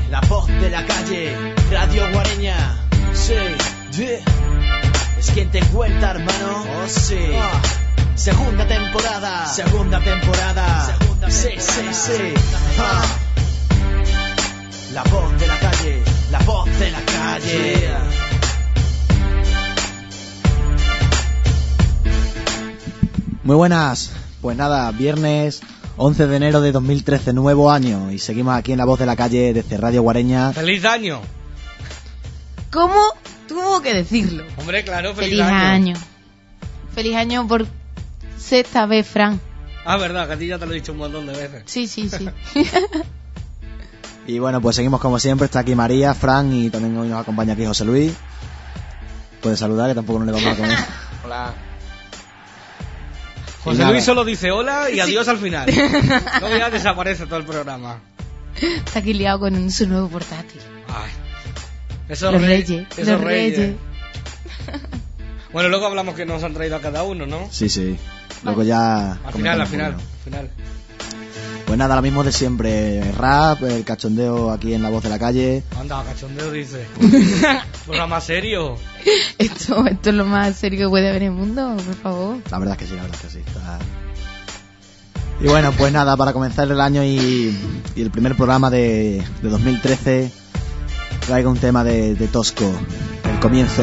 La voz de la calle, Radio Guareña. Sí, es quien te cuenta, hermano. Oh, sí. Segunda temporada. Sí. La voz de la calle, la voz de la calle. Yeah. Muy buenas, pues nada, viernes 11 de enero de 2013, nuevo año, y seguimos aquí en La Voz de la Calle desde Radio Guareña. ¡Feliz año! ¿Cómo tuvo que decirlo? Hombre, claro, feliz año. Feliz año por sexta vez, Fran. Ah, verdad, que a ti ya te lo he dicho un montón de veces. Sí. Y bueno, pues seguimos como siempre, está aquí María, Fran, y también hoy nos acompaña aquí José Luis. Puedes saludar, que tampoco no le vamos a comer. Hola. José Luis solo dice hola y adiós al final. Luego ya desaparece todo el programa. Está aquí liado con su nuevo portátil. Ay, esos reyes. Bueno, luego hablamos que nos han traído a cada uno, ¿no? Sí. Luego ya... Al final. Pues nada, lo mismo de siempre. Rap, el cachondeo aquí en La Voz de la Calle. Anda, cachondeo dice. Programa serio. Esto es lo más serio que puede haber en el mundo, por favor. La verdad es que sí. Y bueno, pues nada, para comenzar el año y el primer programa de 2013, traigo un tema de Tosco, el comienzo.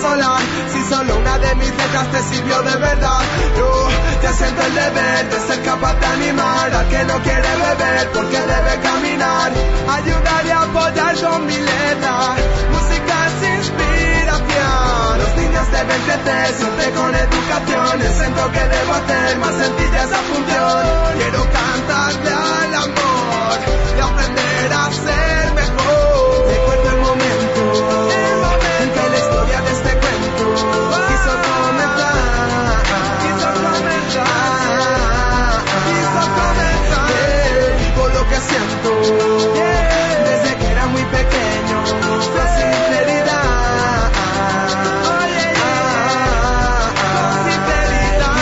Si solo una de mis letras te sirvió de verdad, yo te siento el deber de ser capaz capaz de animar al que no quiere beber porque debe caminar. Ayudar y apoyar con mi letra. Música es inspiración. Los niños deben crecer siempre con educación. El centro que debo hacer más sencilla esa función. Quiero cantarle al amor y aprender a ser mejor. Recuerdo el momento en que la historia de este cuento quiso comenzar. Digo lo que siento desde que era muy pequeño, con sinceridad, con sinceridad.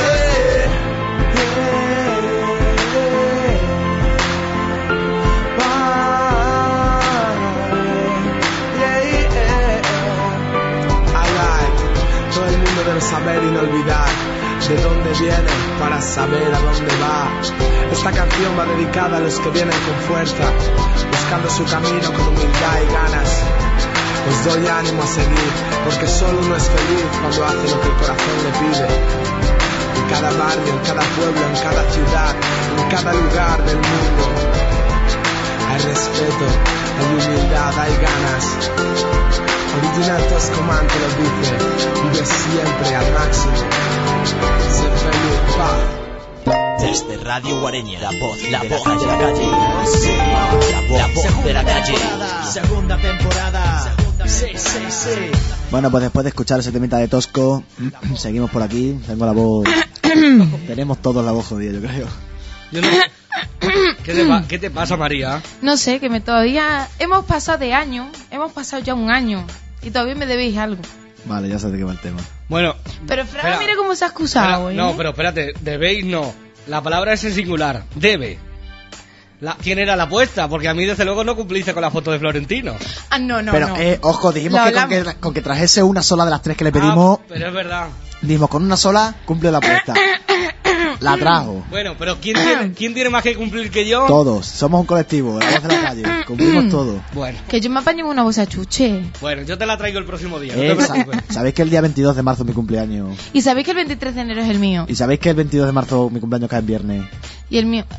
Todo el mundo debe saber y no olvidar de dónde viene para saber a dónde va. Esta canción va dedicada a los que vienen con fuerza, buscando su camino con humildad y ganas. Os doy ánimo a seguir, porque solo uno es feliz cuando hace lo que el corazón le pide. En cada barrio, en cada pueblo, en cada ciudad, en cada lugar del mundo hay respeto, hay humildad, hay ganas. Original Tosco Man te lo dice, vive siempre al máximo. Sé feliz, pa. Desde Radio Guareña, la voz de la calle. Sí, la voz de la calle. Segunda temporada. Sí. Bueno, pues después de escuchar ese temita de Tosco, seguimos por aquí. Tengo la voz. Tenemos todos la voz jodida, yo creo. Yo no... ¿Qué te pasa, María? No sé, que todavía hemos pasado de año, hemos pasado ya un año y todavía me debéis algo. Vale, ya sé de qué va el tema. Bueno... Pero Fran, mira cómo se ha excusado, ¿eh? No, pero espérate, debéis no. La palabra es en singular, debe. ¿Quién era la apuesta? Porque a mí desde luego no cumpliste con la foto de Florentino. Ah, no. Pero, ojo, dijimos que con que trajese una sola de las tres que le pedimos... pero es verdad. Dijimos, con una sola cumple la apuesta. La trajo. Bueno, pero ¿quién tiene más que cumplir que yo? Todos, somos un colectivo, la voz de la calle, cumplimos todo. Bueno. Que yo me apaño una bolsa chuche. Bueno, yo te la traigo el próximo día, no te preocupes. ¿Sabéis que el día 22 de marzo es mi cumpleaños? ¿Y sabéis que el 23 de enero es el mío? ¿Y sabéis que el 22 de marzo mi cumpleaños cae en viernes? Y el mío...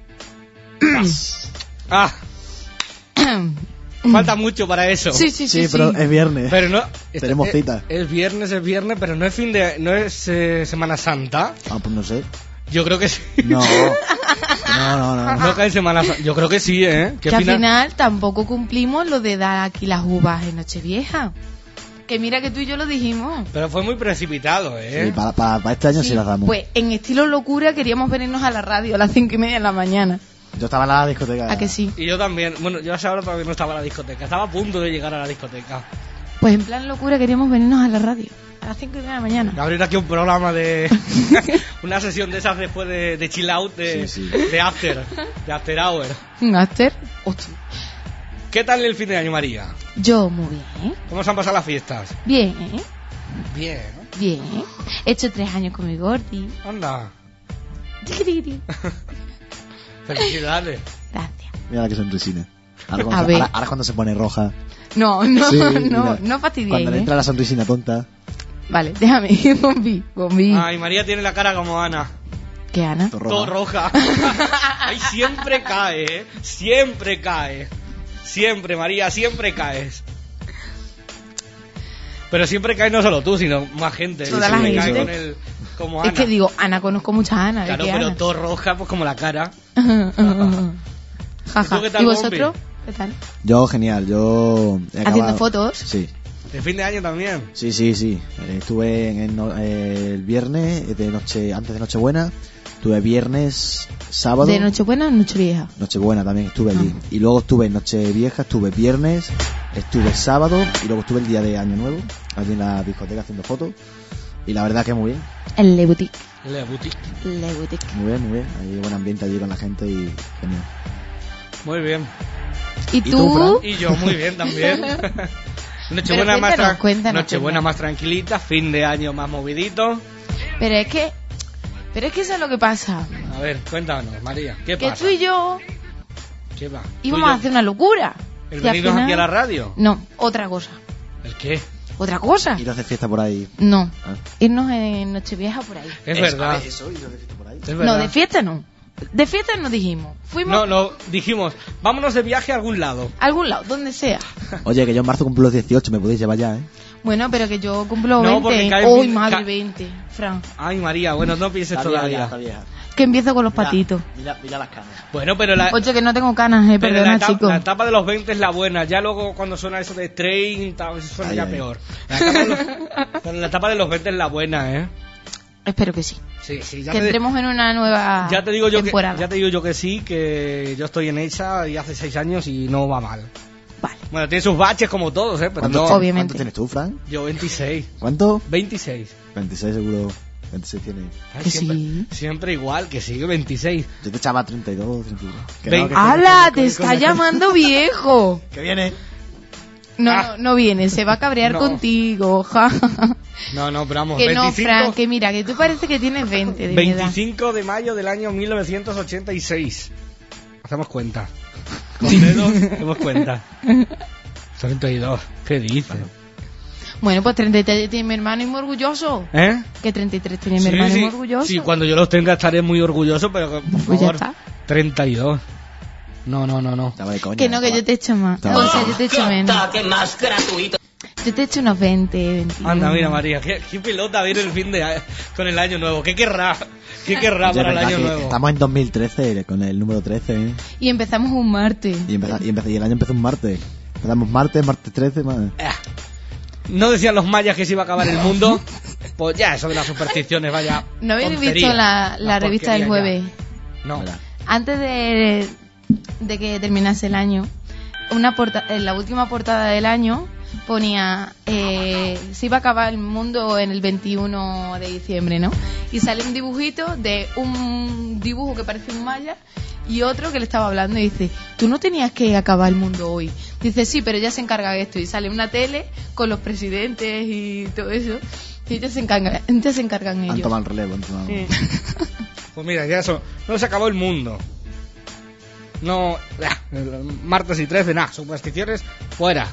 Falta mucho para eso. Sí, pero es viernes. Pero no, tenemos cita. Es viernes, pero no es no es Semana Santa. Ah, pues no sé. Yo creo que sí. No cae en Semana Santa. Yo creo que sí, Que al final tampoco cumplimos lo de dar aquí las uvas en Nochevieja. Que mira que tú y yo lo dijimos. Pero fue muy precipitado, Sí, para este año sí las damos. Pues en estilo locura queríamos venirnos a la radio a las 5:30 de la mañana. Yo estaba en la discoteca. ¿A que sí? Y yo también. Bueno, yo a esa hora todavía no estaba en la discoteca. Estaba a punto de llegar a la discoteca. Pues en plan locura queríamos venirnos a la radio a las 5:30 de la mañana. Abrir aquí un programa de... una sesión de esas después de chill out, de after hour. ¿Un after? Hostia. ¿Qué tal el fin de año, María? Yo muy bien. ¿Cómo se han pasado las fiestas? Bien. Bien. He hecho 3 años con mi gordi. Anda. Felicidades. Gracias. Mira que sonrisina. Ahora cuando se pone roja. No fastidies. Cuando le entra la sonrisina tonta. Vale, déjame. Bombi. Ay, María tiene la cara como Ana. ¿Qué, Ana? Todo roja. Ay, siempre cae, Siempre cae. Siempre, María, siempre caes. Pero siempre cae no solo tú, sino más gente. Toda la gente. Cae con él, como Ana. Es que digo, Ana, conozco mucha Ana. Claro, pero todo roja, pues como la cara. Jaja. ¿Y vosotros? ¿Qué tal? Yo, genial. Yo ¿Haciendo fotos? Sí. ¿El fin de año también? Sí. Estuve el viernes, antes de Nochebuena. Estuve viernes, sábado. ¿De Nochebuena o Nochevieja? Nochebuena también estuve allí. Y luego estuve en Nochevieja, estuve viernes, estuve sábado y luego estuve el día de Año Nuevo, allí en la discoteca haciendo fotos. Y la verdad que muy bien. El Le Boutique. Le Boutique. Muy bien. Hay buen ambiente allí con la gente y genial. Muy bien. ¿Y tú? Y yo muy bien también. Nochebuena más tranquilita, fin de año más movidito. Pero es que eso es lo que pasa. A ver, cuéntanos, María, ¿qué pasa? Que tú y yo ¿Qué va? íbamos a hacer una locura. ¿El venirnos aquí a la radio? No, otra cosa. ¿El qué? ¿Otra cosa? Ir a hacer fiesta por ahí. No, irnos en Nochevieja por ahí. Es verdad. Eso, ir a hacer fiesta por ahí. Es verdad. No, de fiesta no. De fiesta no dijimos. Fuimos No, dijimos, vámonos de viaje a algún lado. a algún lado, donde sea. Oye, que yo en marzo cumplo los 18, me podéis llevar ya, ¿eh? Bueno, pero que yo cumplo No, porque 20. cae Uy, mil- madre, ca- 20. Fran. Ay, María, bueno, no pienses todavía. vieja. Que empiezo con los patitos. Mira las canas. Bueno, pero la, Oye, que no tengo canas, pero perdona, chicos. la etapa de los 20 es la buena. Ya luego cuando suena eso de 30, eso suena Ay, ya ay. peor. La etapa de los 20 es la buena, ¿eh? Espero que sí. Sí, ya Que te, entremos en una nueva ya te digo yo temporada. ya te digo yo que sí, que yo estoy en ella y hace 6 años y no va mal. Vale. Bueno, tiene sus baches como todos, ¿eh? Pero no. Obviamente. ¿Cuánto tienes tú, Fran? Yo 26. ¿Cuánto? 26. 26 seguro. 26 tienes. Ay, Que siempre, sí. siempre igual, que sigue 26. Yo te echaba 32, 31. Que Veinte. no, ¡Hala! Te está llamando viejo. que viene. No viene, se va a cabrear No. contigo. ja. No, pero vamos, Que no, 25, Fran, que mira, que tú parece que tienes 20 de mi edad. 25 de mayo del año 1986. Hacemos cuenta. Con dedos hacemos cuenta. 32. ¿Qué dices? Bueno, pues 33 tiene mi hermano y muy orgulloso. ¿Eh? Que 33 tiene mi hermano y muy orgulloso. Sí, cuando yo los tenga estaré muy orgulloso, pero por Pues ya favor, está. 32. No. Estaba de coña. Que no, que yo te echo más. Estaba- O sea, yo te echo menos. más gratuito. Yo te echo unos 20, 21. Anda, mira María, qué pelota viene el fin de con el año nuevo. ¿Qué querrá? ¿Qué querrá Oye, para el verdad año que nuevo? Estamos en 2013 con el número 13, ¿eh? Y empezamos un martes. Y el año empezó un martes. Empezamos martes 13, madre. ¿No decían los mayas que se iba a acabar el mundo? Pues ya, eso de las supersticiones, vaya. ¿No habéis tontería. visto la revista del porquería jueves? ya. No. Mira. Antes de que terminase el año, en la última portada del año ponía se iba a acabar el mundo en el 21 de diciembre, ¿no? Y sale un dibujito de un dibujo que parece un maya y otro que le estaba hablando y dice, tú no tenías que acabar el mundo hoy. Dice, sí, pero ya se encarga de esto. Y sale una tele con los presidentes y todo eso. Y ya se encargan Han ellos. tomado el relevo. Sí. Pues mira, ya eso. No se acabó el mundo. No. Martes y 13, nada. Supersticiones, fuera.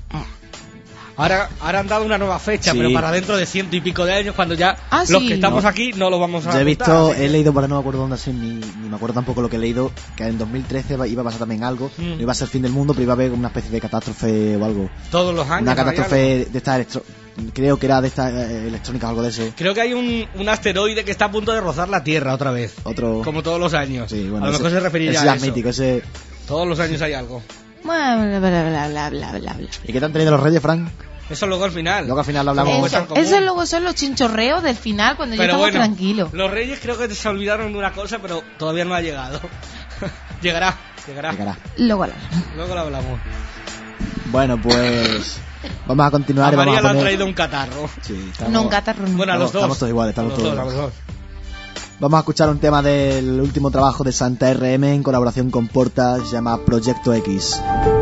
Ahora han dado una nueva fecha, Sí. pero para dentro de 100 y pico de años, cuando ya Ah, los sí. que estamos No. aquí no lo vamos a Yo he contar, visto, así que- he leído, pero no me acuerdo dónde así, ni me acuerdo tampoco lo que he leído, que en 2013 iba a pasar también algo. No iba a ser el fin del mundo, pero iba a haber una especie de catástrofe o algo. todos los años. Una hay algo. catástrofe de estas creo que era de estas electrónicas, algo de ese. Creo que hay un asteroide que está a punto de rozar la Tierra otra vez. Otro. Como todos los años. Sí, bueno, a lo mejor se referiría ese a ya eso. es mítico, ese. Todos los años hay algo. Bla, bla, bla, bla, bla, bla, bla. ¿Y qué te han traído los Reyes, Frank? Eso luego al final. Luego al final lo hablamos. Como Eso, cosa común. eso luego son los chinchorreos del final cuando ya Pero estamos bueno, tranquilos. los Reyes creo que se olvidaron de una cosa, pero todavía no ha llegado. Llegará. Llegará. Luego hablamos. Luego lo hablamos. Bueno, pues. Vamos a continuar A y vamos María a le han poner. traído un catarro. Sí, estamos- No, un catarro no. Bueno, a los dos. Estamos todos iguales, estamos A los todos. dos, a los dos. Vamos a escuchar un tema del último trabajo de Santa RM en colaboración con Porta, se llama Proyecto X.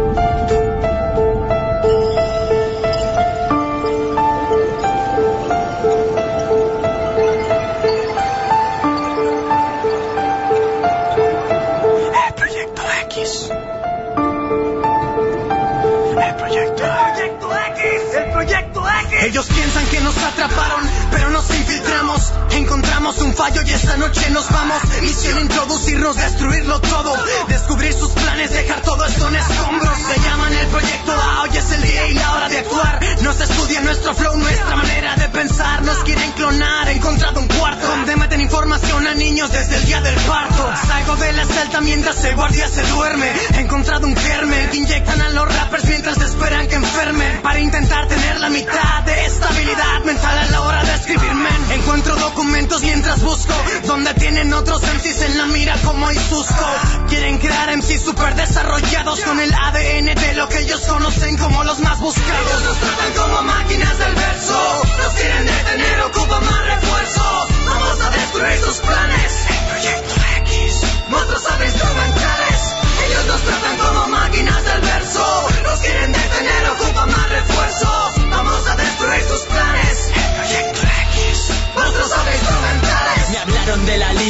El Proyecto X. El Proyecto X. El Proyecto X. Ellos piensan que nos atraparon, pero nos infiltramos. Encontramos un fallo y esta noche nos vamos. Misión introducirnos, destruirlo todo. Descubrir sus planes, dejar todo esto en escombros. Se llaman el Proyecto A, hoy es el día y la hora de actuar. Nos estudian nuestro flow, nuestra manera de pensar. Nos quieren clonar, he encontrado un cuarto donde meten información a niños desde el día del parto. Salgo de la celda mientras el guardia se duerme. He encontrado un germen que inyectan a los rappers mientras esperan que enfermen. Para intentar tener la mitad de estabilidad mental a la hora de escribir, men. Encuentro documentos mientras busco donde tienen otros MCs en la mira como Isusco. Quieren crear MCs super desarrollados con el ADN de lo que ellos conocen como los más buscados. Ellos nos tratan como máquinas del verso. Nos quieren detener, ocupan más refuerzos. Vamos a destruir sus planes. El Proyecto X. Monstruos instrumentales. Ellos nos tratan como máquinas del verso. Nos quieren detener, ocupan más refuerzos. Vamos a destruir sus planes. El Proyecto X. Monstruos instrumentales. Me hablaron de la liga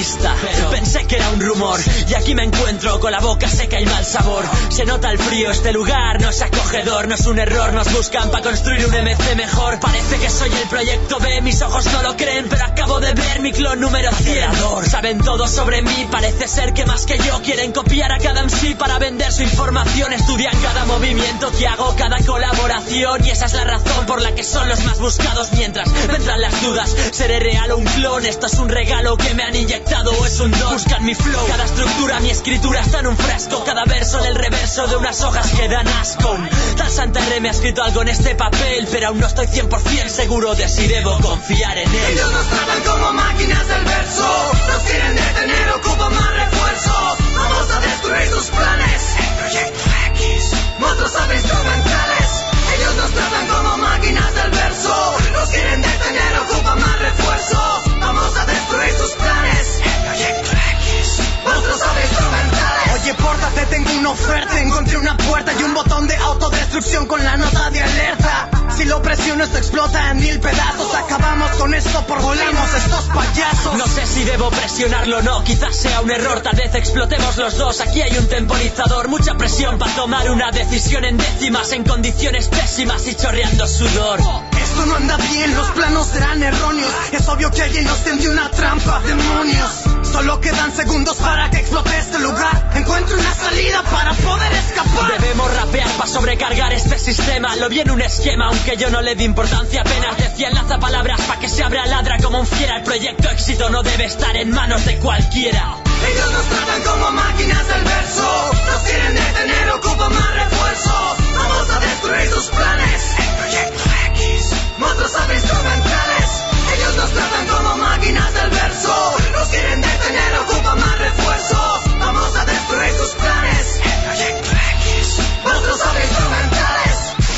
pista, pero pensé que era un rumor. Y aquí me encuentro con la boca seca y mal sabor. Se nota el frío, este lugar no es acogedor. No es un error, nos buscan para construir un MC mejor. Parece que soy el proyecto B, mis ojos no lo creen, pero acabo de ver mi clon número 100. Saben todo sobre mí, parece ser que más que yo quieren copiar a cada MC para vender su información. Estudian cada movimiento que hago, cada colaboración, y esa es la razón por la que son los más buscados. Mientras vendrán las dudas, ¿seré real o un clon? Esto es un regalo que me han inyectado o es un don. Buscan mi flow, cada estructura, mi escritura está en un frasco. Cada verso en el reverso de unas hojas que dan asco. Tal Santa R me ha escrito algo en este papel, pero aún no estoy 100% seguro de si debo confiar en él. Ellos nos tratan como máquinas del verso, nos quieren detener, ocupan más refuerzos. Vamos a destruir sus planes, el proyecto X, monstruos instrumentales. Ellos nos tratan como máquinas del verso, nos quieren detener, ocupan más refuerzos. Vamos a destruir sus planes, el proyecto X, monstruos instrumentales. Oye, pórtate, tengo una oferta, encontré una puerta y un botón de autodestrucción con la nota de alerta. Si lo presiono esto explota en 1000 pedazos. Acabamos con esto, por volamos estos payasos. No sé si debo presionarlo o no, quizás sea un error, tal vez explotemos los dos. Aquí hay un temporizador, mucha presión para tomar una decisión en décimas, en condiciones pésimas y chorreando sudor. Esto no anda bien, los planos serán erróneos. Es obvio que alguien nos tendió una trampa, demonios. Solo quedan segundos para que explote este lugar. Encuentro una salida para poder escapar. Debemos rapear para sobrecargar este sistema. Lo vi en un esquema, aunque yo no le di importancia apenas. Decía enlaza palabras para que se abra ladra como un fiera. El proyecto éxito no debe estar en manos de cualquiera. Ellos nos tratan como máquinas del verso, nos quieren detener, ocupan más refuerzos. Vamos a destruir sus planes, el proyecto X, monstruos instrumentales. Ellos nos tratan como máquinas del verso, nos quieren detener, ocupan más refuerzos. Vamos a destruir sus planes, el proyecto X, monstruos instrumentales.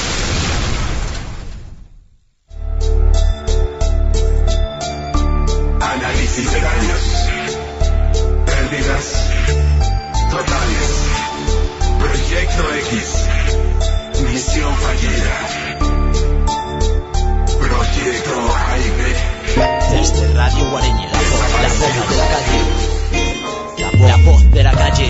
Análisis de daños, pérdidas totales, proyecto X, misión fallida, proyecto AIB. Desde Radio Guareña, la voz de la calle, la voz de la calle.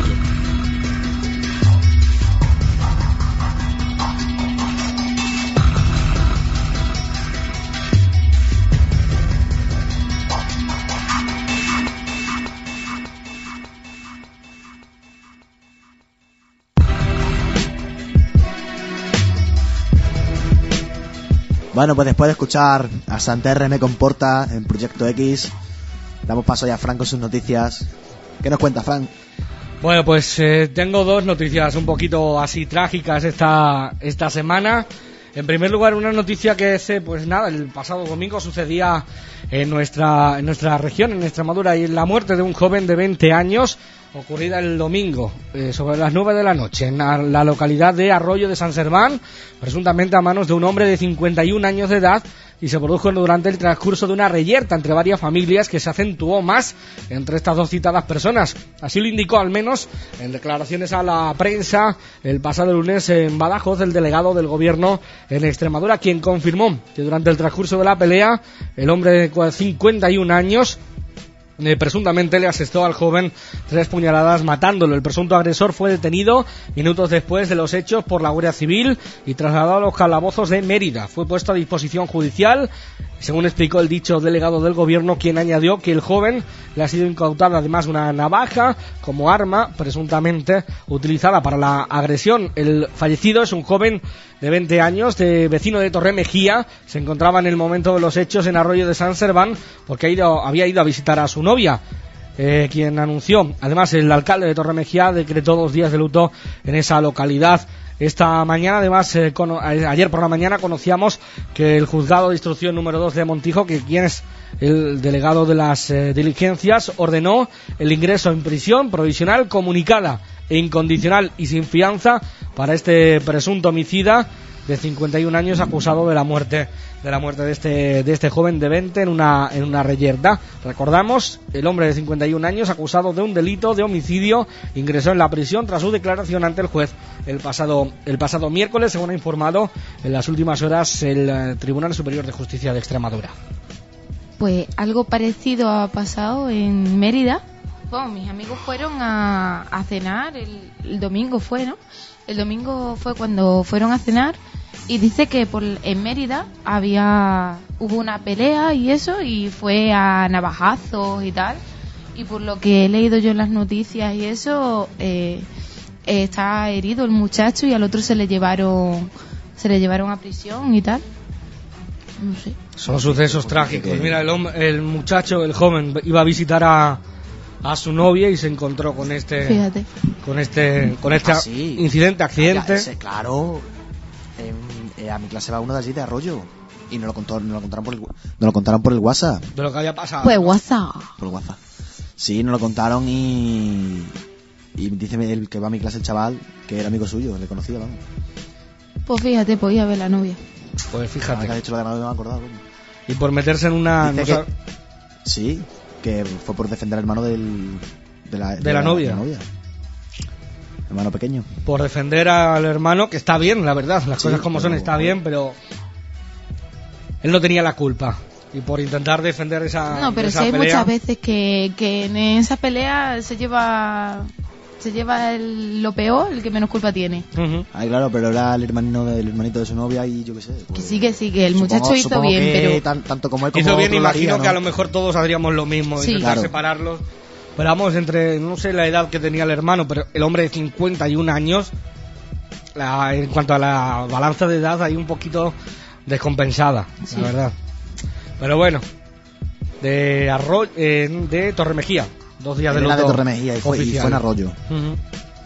Bueno, pues después de escuchar a Santa R me comporta en Proyecto X, damos paso ya a Fran con sus noticias. ¿Qué nos cuenta, Fran? Bueno, pues tengo dos noticias un poquito así trágicas esta semana. En primer lugar, una noticia que pues nada, el pasado domingo sucedía en nuestra región, en Extremadura, y la muerte de un joven de 20 años, ocurrida el domingo, sobre las 9 de la noche, en la localidad de Arroyo de San Serván, presuntamente a manos de un hombre de 51 años de edad, y se produjo durante el transcurso de una reyerta entre varias familias que se acentuó más entre estas dos citadas personas. Así lo indicó, al menos en declaraciones a la prensa el pasado lunes en Badajoz, el delegado del gobierno en Extremadura, quien confirmó que durante el transcurso de la pelea el hombre de 51 años presuntamente le asestó al joven 3 puñaladas matándolo. El presunto agresor fue detenido minutos después de los hechos por la Guardia Civil y trasladado a los calabozos de Mérida. Fue puesto a disposición judicial, según explicó el dicho delegado del gobierno, quien añadió que el joven le ha sido incautada además una navaja como arma presuntamente utilizada para la agresión. El fallecido es un joven de 20 años, vecino de Torremejía. Se encontraba en el momento de los hechos en Arroyo de San Serván porque había ido a visitar a su novia, quien anunció, además el alcalde de Torremejía decretó 2 días de luto en esa localidad. Esta mañana, además, ayer por la mañana conocíamos que el juzgado de instrucción número 2 de Montijo, quien es el delegado de las diligencias, ordenó el ingreso en prisión provisional comunicada e incondicional y sin fianza para este presunto homicida de 51 años acusado de la muerte de este joven de 20 en una reyerta. Recordamos, el hombre de 51 años acusado de un delito de homicidio ingresó en la prisión tras su declaración ante el juez el pasado miércoles, según ha informado en las últimas horas el Tribunal Superior de Justicia de Extremadura. Pues algo parecido ha pasado en Mérida. Bueno, mis amigos fueron a cenar, el domingo fue, ¿no? El domingo fue cuando fueron a cenar y dice que en Mérida hubo una pelea y eso, y fue a navajazos y tal. Y por lo que he leído yo en las noticias y eso, está herido el muchacho y al otro se le llevaron a prisión y tal. No sé. Son sucesos trágicos. Mira, el muchacho, el joven, iba a visitar a su novia y se encontró con este Fíjate. con este sí. incidente, accidente. Claro, a mi clase va uno de allí de Arroyo y nos lo contaron por el WhatsApp. De lo que había pasado. Pues WhatsApp. Por WhatsApp. Sí, nos lo contaron y dice el que va a mi clase, el chaval, que era amigo suyo, le conocía, vamos. Pues fíjate, podía ver la novia. Pues fíjate. Que ha dicho lo de la novia, no me he acordado, coño. Y por meterse en una... Sí, que fue por defender al hermano de la novia. Hermano pequeño. Por defender al hermano, que está bien, la verdad. Las cosas como son, está bien, pero... Él no tenía la culpa. Y por intentar defender esa No, pero esa sí hay pelea, muchas veces que en esa pelea se lleva lo peor, el que menos culpa tiene. Uh-huh. Ay, claro, pero era el hermanito de su novia y yo qué sé. Pues, Que el muchacho hizo bien, pero... Tanto como él como hizo bien, otro imagino haría, ¿no? que a lo mejor todos haríamos lo mismo, Sí. intentar Claro. separarlos. Pero vamos, entre, no sé la edad que tenía el hermano, pero el hombre de 51 años, en cuanto a la balanza de edad, hay un poquito descompensada, Sí. la verdad. Pero bueno, de Torremejía, 2 días de Era luto de Torremejía y fue en Arroyo. Ujú.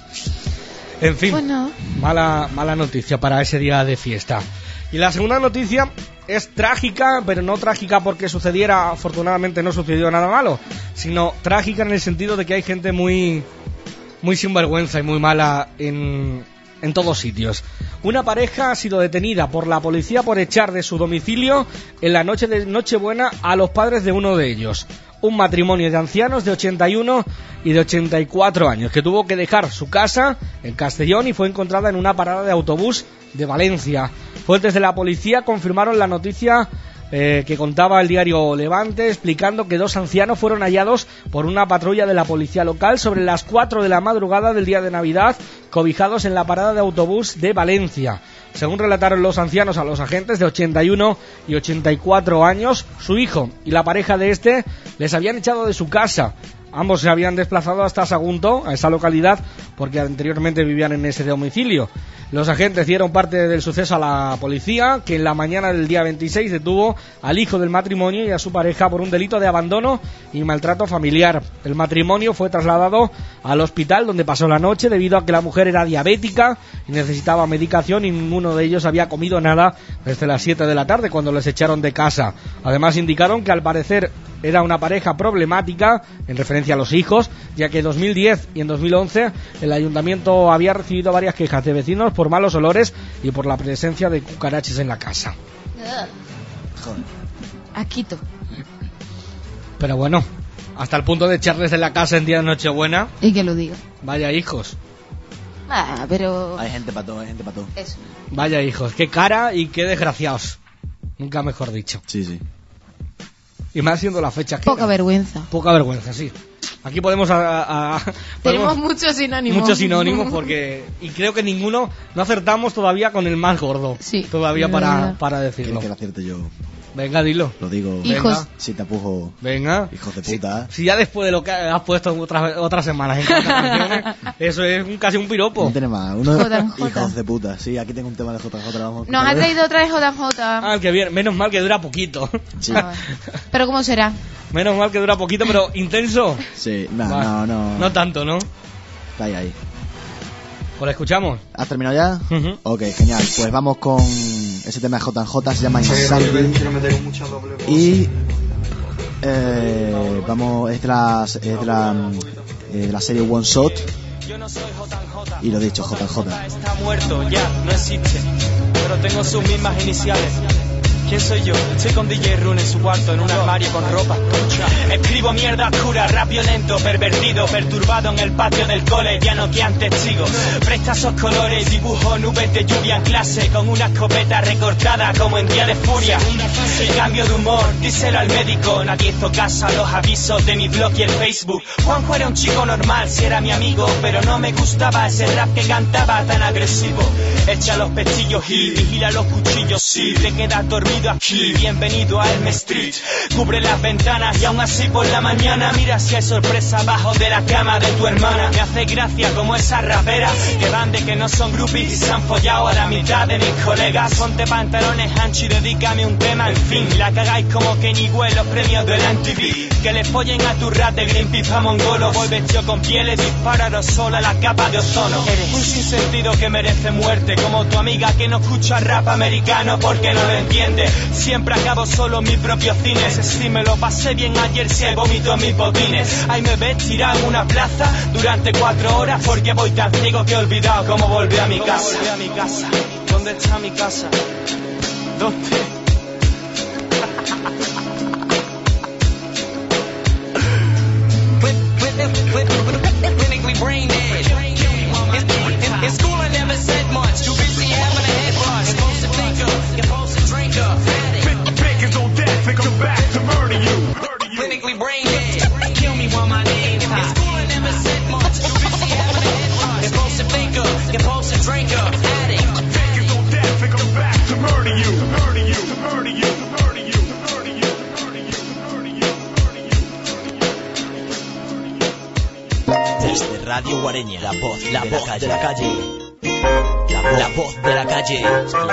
En fin, Bueno. mala noticia para ese día de fiesta. Y la segunda noticia es trágica, pero no trágica porque sucediera, afortunadamente no sucedió nada malo, sino trágica en el sentido de que hay gente muy sinvergüenza y muy mala en todos sitios. Una pareja ha sido detenida por la policía por echar de su domicilio en la noche de Nochebuena a los padres de uno de ellos. Un matrimonio de ancianos de 81 y de 84 años que tuvo que dejar su casa en Castellón y fue encontrada en una parada de autobús de Valencia. Fuentes de la policía confirmaron la noticia que contaba el diario Levante, explicando que 2 ancianos fueron hallados por una patrulla de la policía local sobre las 4 de la madrugada del día de Navidad, cobijados en la parada de autobús de Valencia. Según relataron los ancianos a los agentes de 81 y 84 años, su hijo y la pareja de este les habían echado de su casa. Ambos se habían desplazado hasta Sagunto, a esa localidad, porque anteriormente vivían en ese domicilio. Los agentes dieron parte del suceso a la policía, que en la mañana del día 26 detuvo al hijo del matrimonio y a su pareja por un delito de abandono y maltrato familiar. El matrimonio fue trasladado al hospital donde pasó la noche debido a que la mujer era diabética y necesitaba medicación y ninguno de ellos había comido nada desde las 7 de la tarde cuando les echaron de casa. Además indicaron que al parecer era una pareja problemática en referencia a los hijos, ya que en 2010 y en 2011 el ayuntamiento había recibido varias quejas de vecinos por malos olores y por la presencia de cucarachas en la casa. Joder. Asquito. Pero bueno, hasta el punto de echarles de la casa en día de Nochebuena. Y que lo diga. Vaya hijos, Pero... Hay gente para todo, Eso. vaya hijos, qué cara y qué desgraciados. Nunca mejor dicho. Sí. Y más siendo la fecha que Poca era. vergüenza. Poca vergüenza, sí. Aquí podemos Tenemos muchos sinónimos. muchos sinónimos porque y creo que ninguno no acertamos todavía con el más gordo. Sí, todavía de verdad. para ¿Quieres decirlo. que lo acierte yo? Venga, dilo. Lo digo. Hijos. Venga. Si te apujo, Venga. hijos de puta. Si ya después de lo que has puesto otras semanas en cuantas canciones, eso es casi un piropo. No tiene más. Uno JJ. hijos de puta. Sí, aquí tengo un tema de JJ. Vamos. Nos ha traído otra vez JJ. Ah, qué bien. Menos mal que dura poquito. Sí. Ah, pero ¿cómo será? Menos mal que dura poquito, pero intenso. Sí, Va. no. No tanto, ¿no? Está ahí. Pues la escuchamos. ¿Has terminado ya? Ujú. Ok, genial. Pues vamos con ese tema de JJ, se llama Insanity. Quiero meter mucha doble voz. Y vamos, es de la serie One Shot. Y lo dicho, JJ. Está muerto, ya no existe, pero tengo sus mismas iniciales. ¿Quién soy yo? Estoy con DJ Run en su cuarto, en un armario con ropa. Escribo mierda oscura, rap violento, pervertido, perturbado en el patio del cole, ya no quedan testigos. Presta esos colores, dibujo nubes de lluvia en clase, con una escopeta recortada como en día de furia. Cambio de humor, díselo al médico, nadie hizo caso a los avisos de mi blog y el Facebook. Juanjo era un chico normal, si era mi amigo, pero no me gustaba ese rap que cantaba tan agresivo. Echa los pestillos y vigila los cuchillos, si te quedas dormido aquí, bienvenido a Elm Street. Cubre las ventanas y aún así por la mañana mira si hay sorpresa abajo de la cama de tu hermana. Me hace gracia como esas raperas que van de que no son groupies y se han follado a la mitad de mis colegas. Ponte pantalones anchos y dedícame un tema, en fin, la cagáis como Kenny West, los premios del MTV. Que le follen a tu rap de Greenpeace pa' mongolo. Voy vestido con pieles, dispararos sola la capa de ozono. Eres un sinsentido que merece muerte, como tu amiga que no escucha rap americano porque no lo entiende. Siempre acabo solo en mis propios cines. Si me lo pasé bien ayer, si hay vómito en mis botines. Ahí me ves tirado en una plaza durante 4 horas porque voy tan ciego que he olvidado cómo volví a mi casa. ¿Dónde está mi casa? ¿Dónde? Clinically brain dead. In school I never said much. Too busy having a head rush. Supposed to think of, you're supposed to drink up. Bacon's on deck, they come back to murder you. Clinically brain dead. Kill me while my name's high. In school I never said much. Too busy having a head rush. You're supposed to think of, you're supposed to drink up. Addict. Bacon's on deck, they come back to murder you. Murder you, murder you, murder you, murder you, murder you, murder you, murder you. Desde Radio Guareña, la voz de la calle. La voz de la calle.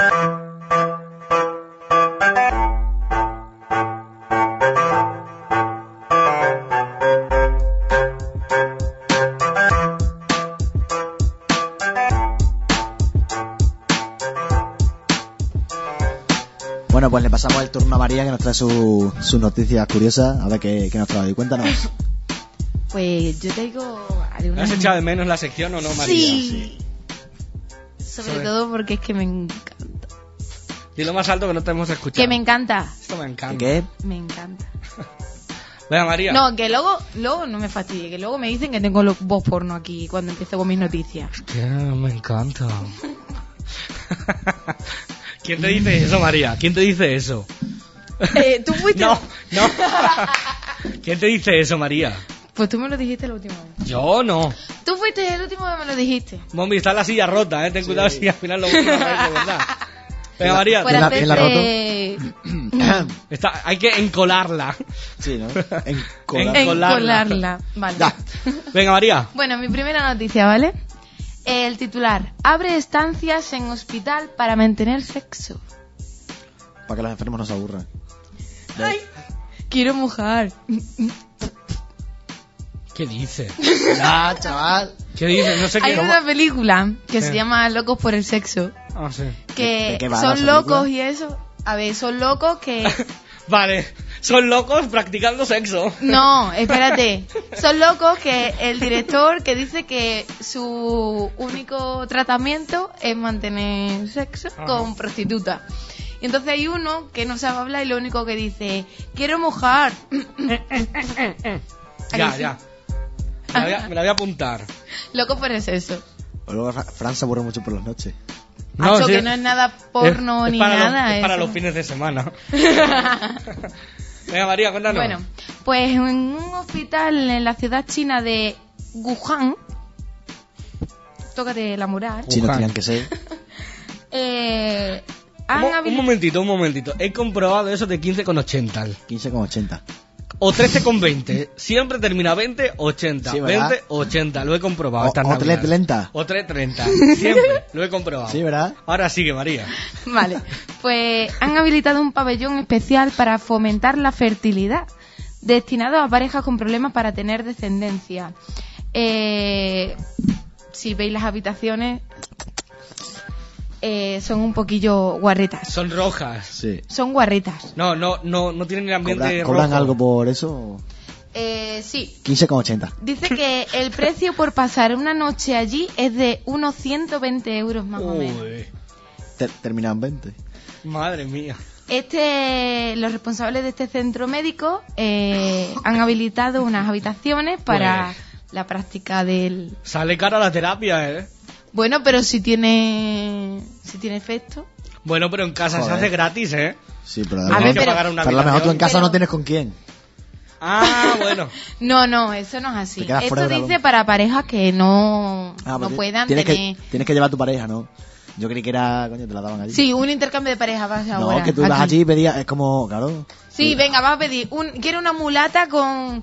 Bueno, pues le pasamos el turno a María, que nos trae sus noticias curiosas. A ver qué nos trae. Cuéntanos. Pues yo te digo ¿Has algunas... echado de menos la sección o no, María? Sí. Sobre todo porque es que me encanta. Y lo más alto que no te hemos escuchado. Que me encanta. Esto me encanta. ¿Qué? Me encanta. Venga, María. No, que luego no me fastidie, que luego me dicen que tengo voz porno aquí cuando empiezo con mis noticias. Que me encanta. ¿Quién te dice eso, María? ¿Quién te dice eso? ¿Tú fuiste? No. ¿Quién te dice eso, María? Pues tú me lo dijiste la última vez. Yo no. Tú fuiste el último que me lo dijiste. Mommy, está la silla rota, ten cuidado si al final lo vuelves a ver, de verdad. Venga, María. Por ¿Quién la ha hacerte... Hay que encolarla. Sí, ¿no? Encolarla. Vale. Ya. Venga, María. Bueno, mi primera noticia, ¿vale? El titular: abre estancias en hospital para mantener sexo. Para que los enfermos no se aburran. Ay, quiero mojar. ¿Qué dices? Ya, chaval. ¿Qué dices? No sé Hay qué. una película que se Sí. llama Locos por el Sexo. Ah, sí. Que ¿De qué va son esa locos película? y eso. A ver, son locos que... Vale, son locos practicando sexo. No, espérate. Son locos que el director que dice que su único tratamiento es mantener sexo Ajá. con prostitutas. Y entonces hay uno que no sabe hablar y lo único que dice: quiero mojar. Ya. Me la voy a apuntar. Loco por el sexo. O luego Fran se aburre mucho por las noches. Macho, sí. que no es nada porno Es ni para nada. es para eso. los fines de semana. Venga, María, cuéntanos. Bueno, pues en un hospital en la ciudad china de Wuhan, tócate la moral, Chinos Wuhan. tenían que ser. han Un habilitado... momentito. He comprobado eso de 15,80. 15,80. O 13,20. Siempre termina 20, 80. Sí, ¿verdad? 20, 80. Lo he comprobado. O estas navidades. 3,30. O 3,30. Siempre. Lo he comprobado. Sí, ¿verdad? Ahora sigue, María. Vale, pues han habilitado un pabellón especial para fomentar la fertilidad, destinado a parejas con problemas para tener descendencia. Si veis las habitaciones, son un poquillo guarretas. Son rojas. Sí. Son guarretas. No tienen el ambiente ¿Cobran rojo. algo por eso? Sí. 15,80. Dice que el precio por pasar una noche allí es de unos 120 euros más o menos. Uy, Terminan 20. madre mía. Los responsables de este centro médico han habilitado unas habitaciones para la práctica del... Sale cara la terapia, ¿eh? Bueno, pero si tiene efecto. Bueno, pero en casa se hace gratis, ¿eh? Sí, pero A ver, que pero- pagar una a lo mejor tú en casa Pero- no tienes con quién. Ah, bueno. No, eso no es así. Te quedas fuera Esto de la dice luz. para parejas que no Pues puedan tienes tener... tienes que llevar a tu pareja, ¿no? Yo creí que era, coño, te la daban allí. Sí, un intercambio de pareja vas No, ahora. que tú ibas aquí. allí y pedías, es como, claro. Sí, venga, vas a pedir. Quiero una mulata con...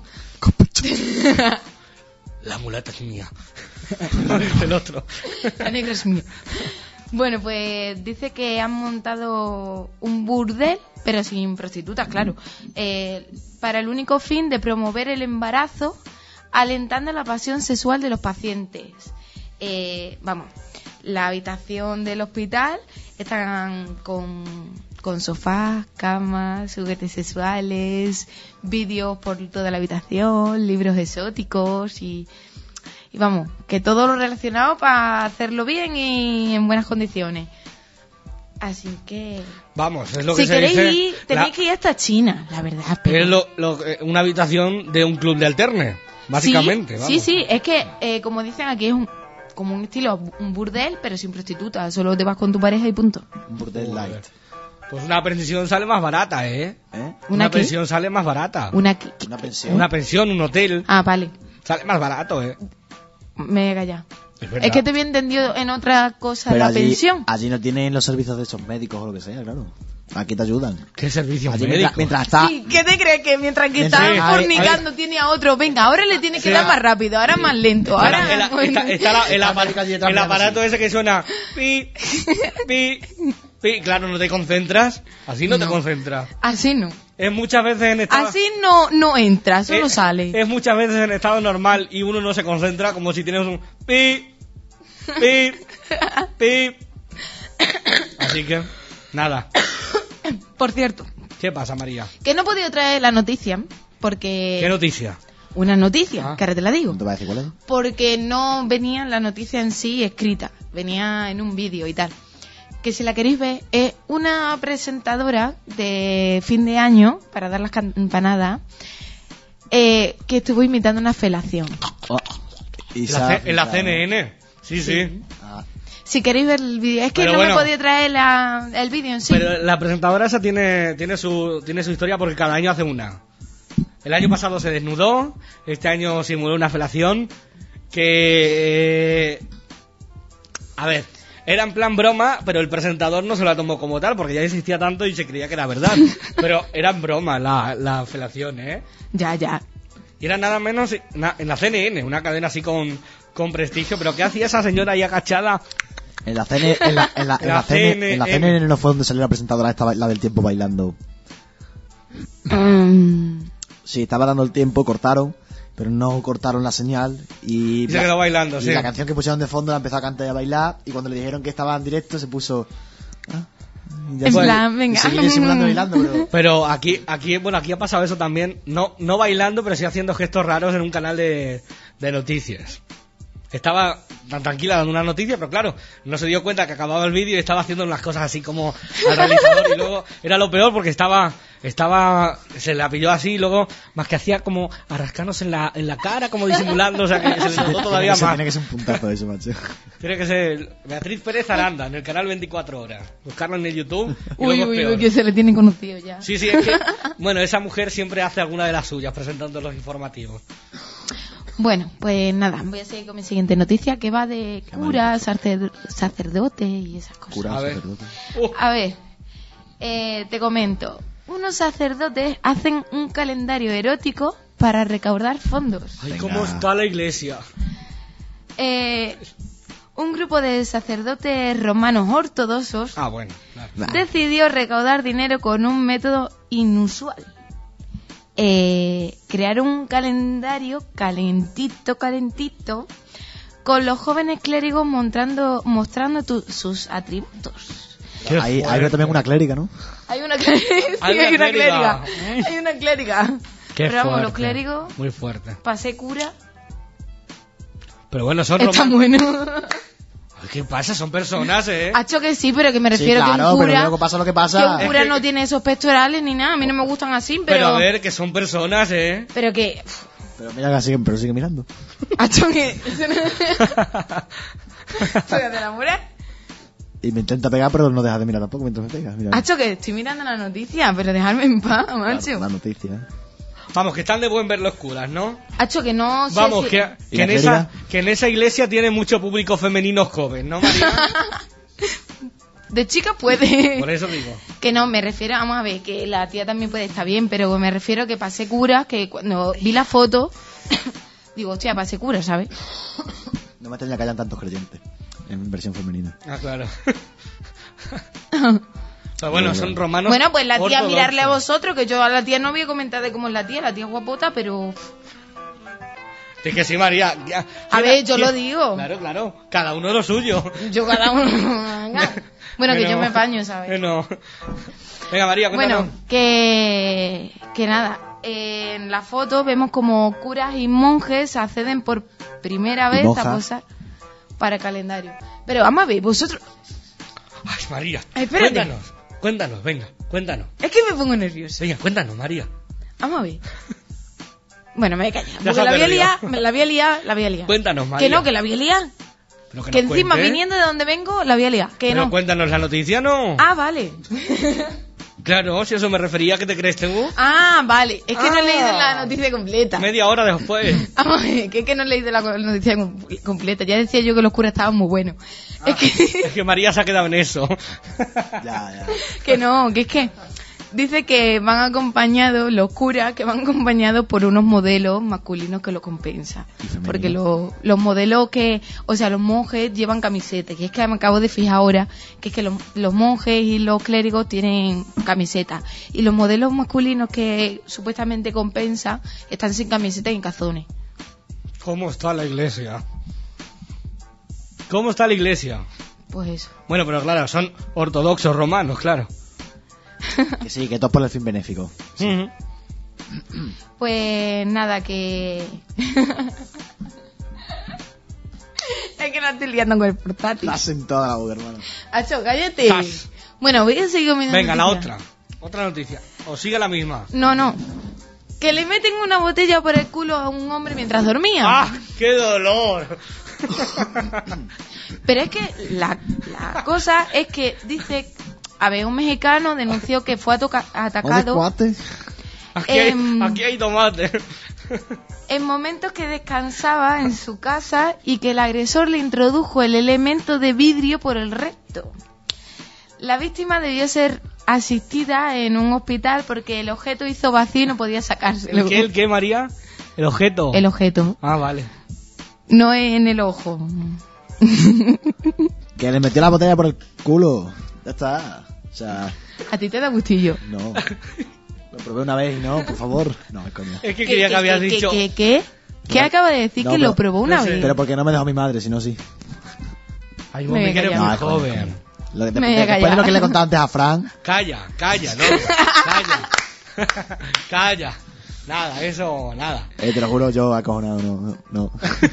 La mulata es mía. El otro. La negra es mía. Bueno, pues dice que han montado un burdel, pero sin prostitutas, claro, para el único fin de promover el embarazo, alentando la pasión sexual de los pacientes. Vamos, la habitación del hospital están con sofás, camas, juguetes sexuales, vídeos por toda la habitación, libros exóticos y vamos, que todo lo relacionado para hacerlo bien y en buenas condiciones. Así que... Vamos, es lo que si se queréis dice. ir, tenéis que ir hasta China, la verdad. Es una habitación de un club de alterne, básicamente. Sí, vamos. sí, es que, como dicen aquí, es como un estilo, un burdel, pero sin prostituta. Solo te vas con tu pareja y punto. Un burdel light. Pues una pensión sale más barata, ¿eh? ¿Eh? ¿Una qué? pensión sale más barata. Una Una pensión. pensión, un hotel, Ah, vale. sale más barato, ¿eh? Me he callado. Es verdad. Es que te había entendido en otra cosa Pero la allí, pensión. allí no tienen los servicios de esos médicos o lo que sea, claro. Aquí te ayudan. ¿Qué servicio Allí médico? mientras está... Sí, ¿qué te crees? Que mientras que Mientras- está Ay, fornicando tiene a otro. Venga, ahora le tiene que Sí, dar ah. más rápido, ahora más lento. Está Ahora el Está aparato ese que suena pi, pi, pi. Claro, no te concentras. Así no te No. concentras. Así no. Es muchas veces en estado... Así no entra, solo sale. Es muchas veces en estado normal y uno no se concentra, como si tienes un pi, pi, pi. Así que, nada. Por cierto, ¿Qué pasa, María? que no he podido traer la noticia, porque... ¿Qué noticia? Una noticia, Ah. que ahora te la digo. ¿No te va a decir cuál es? Porque no venía la noticia en sí escrita, venía en un vídeo y tal. Que si la queréis ver, es una presentadora de fin de año, para dar las campanadas, que estuvo imitando una felación. Oh. En la CNN. Sí, sí. Ah, Si queréis ver el vídeo, es que Pero no bueno. me podía traer el vídeo en sí. Pero la presentadora esa tiene su historia porque cada año hace una. El año pasado se desnudó, este año simuló una felación que... a ver, era en plan broma, pero el presentador no se la tomó como tal porque ya existía tanto y se creía que era verdad. Pero era en broma la felación, ¿eh? Ya. Y era nada menos en la CNN, una cadena así con prestigio. Pero ¿qué hacía esa señora ahí agachada? En la CNN no fue donde salió la presentadora esta, la del tiempo bailando. Sí, estaba dando el tiempo, cortaron, pero no cortaron la señal y Y se quedó bailando, y sí. la canción que pusieron de fondo la empezó a cantar y a bailar y cuando le dijeron que estaba en directo se puso... y ya En fue. plan, Y venga. seguía disimulando bailando, pero... Pero aquí ha pasado eso también, no bailando, pero sí haciendo gestos raros en un canal de noticias. Estaba tan tranquila dando una noticia, pero claro, no se dio cuenta que acababa el vídeo y estaba haciendo unas cosas así como al realizador y luego era lo peor porque se la pilló así y luego más que hacía como a rascarnos en la cara, como disimulando, o sea que se le notó todavía más. Tiene que ser un puntazo eso, macho. Tiene que ser Beatriz Pérez Aranda en el canal 24 horas. Buscarlo en el YouTube y luego es peor. Uy, que se le tiene conocido ya. Sí, es que, bueno, esa mujer siempre hace alguna de las suyas presentando los informativos. Bueno, pues nada, voy a seguir con mi siguiente noticia que va de curas, sacerdotes y esas cosas. Cura, A ver. sacerdote. A ver, te comento. Unos sacerdotes hacen un calendario erótico para recaudar fondos. Ay, Venga. cómo está la iglesia. Un grupo de sacerdotes romanos ortodoxos Ah, bueno, claro. Nah. decidió recaudar dinero con un método inusual. Crearon un calendario calentito, con los jóvenes clérigos mostrando sus atributos. Qué Hay fuerte. también una clériga, ¿no? Hay una clériga. Sí, Hay hay una una clériga. clériga. Hay una clériga. Qué Pero vamos, fuerte. los clérigos, Muy fuerte. pasé cura, Pero bueno, son está romanos. bueno. ¿Qué pasa? Son personas, Hacho que sí, pero que me Sí, refiero claro, que un pero cura... luego pasa lo que Que pasa. un cura no tiene esos pectorales ni nada. A mí no me gustan así, Pero pero... a ver, que son personas, Pero que... Pero mira que sigue mirando. Hacho que... eso no- ¿Pero te enamoras? Y me intenta pegar, pero no deja de mirar tampoco mientras me pega. Mira. Hacho que estoy mirando la noticia, pero dejarme en paz, macho. Claro, la noticia. Vamos, que están de buen ver los curas, ¿no? Hacho que no sé Vamos, si- que ¿Y la en esa iglesia tiene mucho público femenino joven, ¿no, María? De chica puede. Por eso digo. Que no, me refiero, vamos a ver, que la tía también puede estar bien, pero me refiero que pasé cura, que cuando vi la foto, digo, hostia, pasé cura, ¿sabes? No me extraña que hayan tantos creyentes en versión femenina. Ah, claro. Pero bueno, son romanos. Bueno, pues la tía, ortodoxos. mirarle a vosotros, que yo a la tía no voy a comentar de cómo es la tía es guapota, pero... Es que sí, María. A ver, yo lo digo. Claro, claro. Cada uno lo suyo. Yo cada uno... Venga. Bueno, que yo me paño, ¿sabes? Bueno. Venga, María, cuéntanos. Bueno, que nada, en la foto vemos como curas y monjes acceden por primera Y vez monjas. a posar para el calendario. Pero vamos a ver, vosotros... Ay, María. Espérate. Cuéntanos, venga, cuéntanos. Es que me pongo nerviosa. Venga, cuéntanos, María. Vamos a ver. Bueno, me voy a callar. Ya Porque se ha la voy a perdido. liar. Cuéntanos, María. Que no, que la voy a liar. Pero Que nos encima, cuente. viniendo de donde vengo, la voy a liar. Que Pero no. cuéntanos la noticia, ¿no? Ah, vale. Claro, si eso me refería, ¿qué te crees tú? Ah, vale. Es que no he leído la noticia completa. Media hora después. Vamos a ver, que es que no he leído la noticia completa. Ya decía yo que los curas estaban muy buenos. Es que... Es que María se ha quedado en eso. Ya. Que no, que es que dice que van acompañados, los curas, que van acompañados por unos modelos masculinos que lo compensan. ¿Y femeninos? Porque los modelos que, o sea, los monjes llevan camisetas, que es que me acabo de fijar ahora, que es que los monjes y los clérigos tienen camisetas. Y los modelos masculinos que supuestamente compensan están sin camisetas y en calzones. ¿Cómo está la iglesia? ¿Cómo está la iglesia? Pues eso. Bueno, pero claro, son ortodoxos romanos, claro. Que sí, que todo por el fin benéfico. Ujú. Pues nada, que... Es que no estoy liando con el portátil. Estás en toda la boca, hermano. Acho, cállate. Zas. Bueno, voy a seguir con mi Venga, la noticia. otra noticia. O sigue la misma. No. Que le meten una botella por el culo a un hombre mientras dormía. ¡Ah, qué dolor! Pero es que la cosa es que dice... A ver, un mexicano denunció que fue ¿Dónde atacado cuate? Aquí hay tomate. en momentos que descansaba en su casa y que el agresor le introdujo el elemento de vidrio por el recto. La víctima debió ser asistida en un hospital porque el objeto hizo vacío y no podía sacárselo. ¿El qué, María? ¿El objeto? El objeto. Ah, vale. No en el ojo. Que le metió la botella por el culo. Ya está. O sea, A ti te da gustillo. no. Lo probé una vez y no, por favor. No, es coña. Es que quería que habías dicho... ¿Qué? ¿Qué acaba de decir? No, Que pero- lo probó una no sé, vez. Pero porque no me dejó mi madre, si no sí. Ay, Me vos me voy a quieres callar. muy es coña, es joven. coña. Lo de- Me voy a después de callar. lo que le contaba antes a Fran, Calla, no. Calla. Calla. Nada, eso, nada. te lo juro, yo acojonado, no.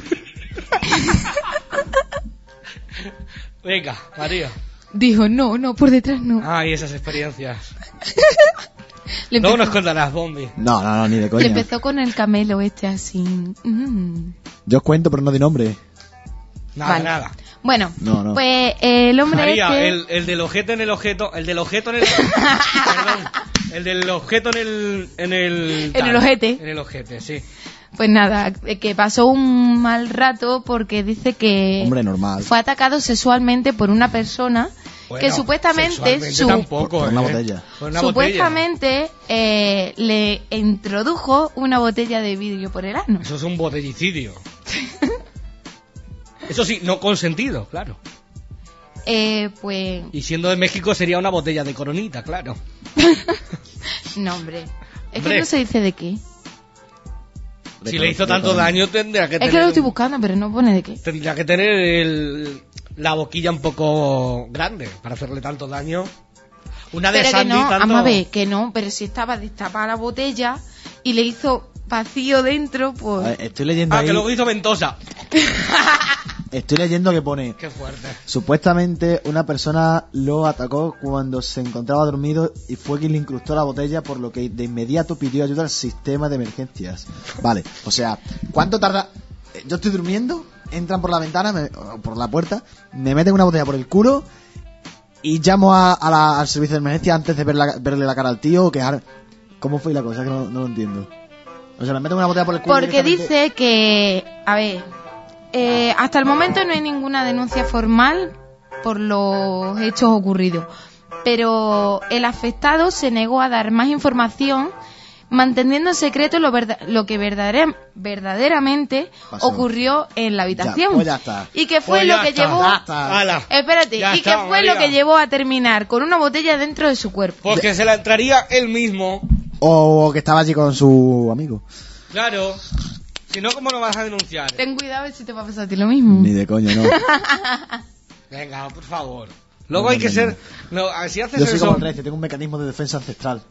Venga, María. Dijo, no, por detrás no. Ay, esas experiencias. Le Luego empezó, nos contarás, Bombi. No, ni de le coña. empezó con el camelo este así. Yo os cuento, pero no di nombre. Nada, Vale. nada. Bueno, No. pues el hombre María, este... el del objeto en el objeto, el del objeto en el... Perdón, el del objeto en el... En el ojete. En el ojete, sí. Pues nada, que pasó un mal rato porque dice que Hombre, normal. fue atacado sexualmente por una persona Bueno, que supuestamente sexualmente tampoco, por una ¿eh? botella. Por una supuestamente le introdujo una botella de vidrio por el ano. Eso es un botellicidio. Eso sí, no consentido, claro. Pues Y siendo de México sería una botella de Coronita, claro. no, hombre. Es Hombre. que no se dice de qué. Si le hizo tanto daño tendría que Es tener... que lo estoy buscando, pero no pone de qué. Tendría que tener la boquilla un poco grande para hacerle tanto daño. Una de Pero que Sandy no, tanto... vamos a ver, que no, pero si estaba destapada la botella y le hizo vacío dentro, A pues... ver, estoy leyendo Ah, ahí. que luego hizo ventosa. Estoy leyendo que pone... Qué fuerte. Supuestamente una persona lo atacó cuando se encontraba dormido y fue quien le incrustó la botella, por lo que de inmediato pidió ayuda al sistema de emergencias. Vale, o sea, ¿cuánto tarda? Yo estoy durmiendo, entran por la ventana, o por la puerta, me meten una botella por el culo y llamo al servicio de emergencia antes de verle la cara al tío o quejar. ¿Cómo fue la cosa? Que no lo entiendo. O sea, me meten una botella por el culo. Porque dice que, a ver, hasta el momento no hay ninguna denuncia formal por los hechos ocurridos, pero el afectado se negó a dar más información, manteniendo en secreto lo que verdaderamente pasó. Ocurrió en la habitación. Ya, pues ya está. Y que fue Pues lo ya que está. llevó... Ya está. Ala. Espérate, Ya y está, que fue María. lo que llevó a terminar con una botella dentro de su cuerpo. Porque se la entraría él mismo. O que estaba allí con su amigo. Claro. Si no, ¿cómo lo vas a denunciar? Ten cuidado a ver si te va a pasar a ti lo mismo. Ni de coño, no. Venga, por favor. Luego hay que ser... No, si haces Yo soy eso... como 13, tengo un mecanismo de defensa ancestral.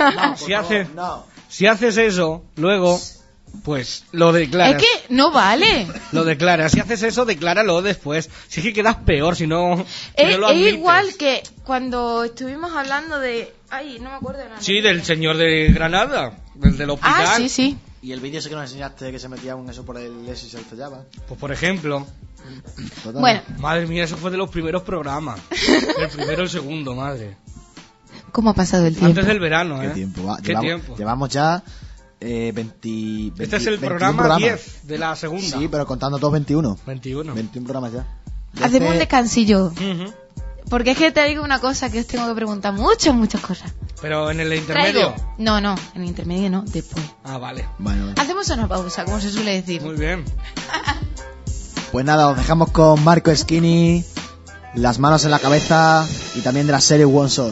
Si haces eso, luego... Pues lo declaras. Es que no vale. Lo declaras. Si haces eso, decláralo después. Si es que quedas peor, si no lo Es admites. igual que cuando estuvimos hablando de... Ay, no me acuerdo de nada. Sí, del señor de Granada. Del hospital. Ah, sí, sí. Y el vídeo ese que nos enseñaste, que se metía un eso por el eso y se estrellaba. Pues por ejemplo. Total. Bueno, Madre mía, eso fue de los primeros programas. El primero y el segundo, madre. ¿cómo ha pasado el tiempo? Antes del verano, ¿Qué ¿eh? tiempo? Va, ¿Qué tiempo? Llevamos ya 20, Este es el 21 programa programas. 10 de la segunda. Sí, pero contando todos 21. 21. 21 programas ya. Hacemos un Este- descansillo. Ujú. Porque es que te digo una cosa que os tengo que preguntar. Muchas cosas. Pero en el intermedio. Traigo. No, en el intermedio no, después. Ah, vale. Bueno, Hacemos una pausa, como se suele decir. Muy bien. pues nada, os dejamos con Marco Skinny, Las manos en la cabeza y también de la serie One Shot.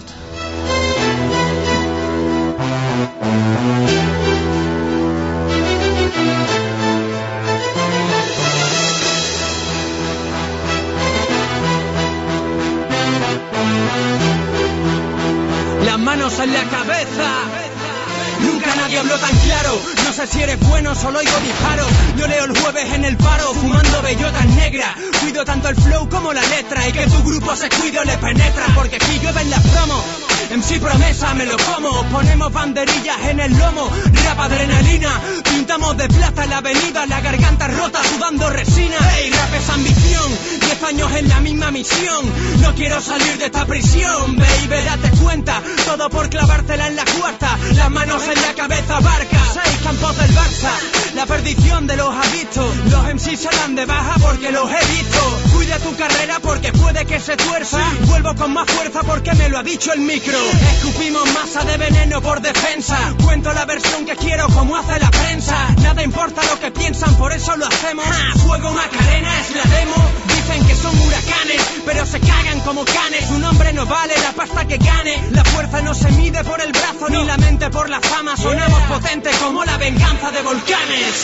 Las manos en la cabeza. Nunca nadie habló tan claro. No sé si eres bueno, solo oigo disparos. Yo leo el jueves en el paro, fumando bellotas negras. Cuido tanto el flow como la letra. Y que tu grupo se cuide o le penetra. Porque aquí llueven las promos. MC promesa, me lo como. Ponemos banderillas en el lomo. Rap adrenalina. Pintamos de plata en la avenida. La garganta rota, sudando resina. Hey, rap es ambición. 10 años en la misma misión. No quiero salir de esta prisión. Baby, date cuenta. Todo por clavártela en la cuarta. Las manos en la cabeza, barca. 6 campos del Barça. La perdición de los adictos. Los MCs se dan de baja porque los he visto. Cuida tu carrera porque puede que se tuerza. Vuelvo con más fuerza porque me lo ha dicho el micro. Escupimos masa de veneno por defensa. Cuento la versión que quiero como hace la prensa. Nada importa lo que piensan, por eso lo hacemos. Fuego Macarena es la demo. Dicen que son huracanes, pero se cagan como canes. Un hombre no vale la pasta que gane. La fuerza no se mide por el brazo ni la mente por la fama. Sonamos potentes como la venganza de volcanes.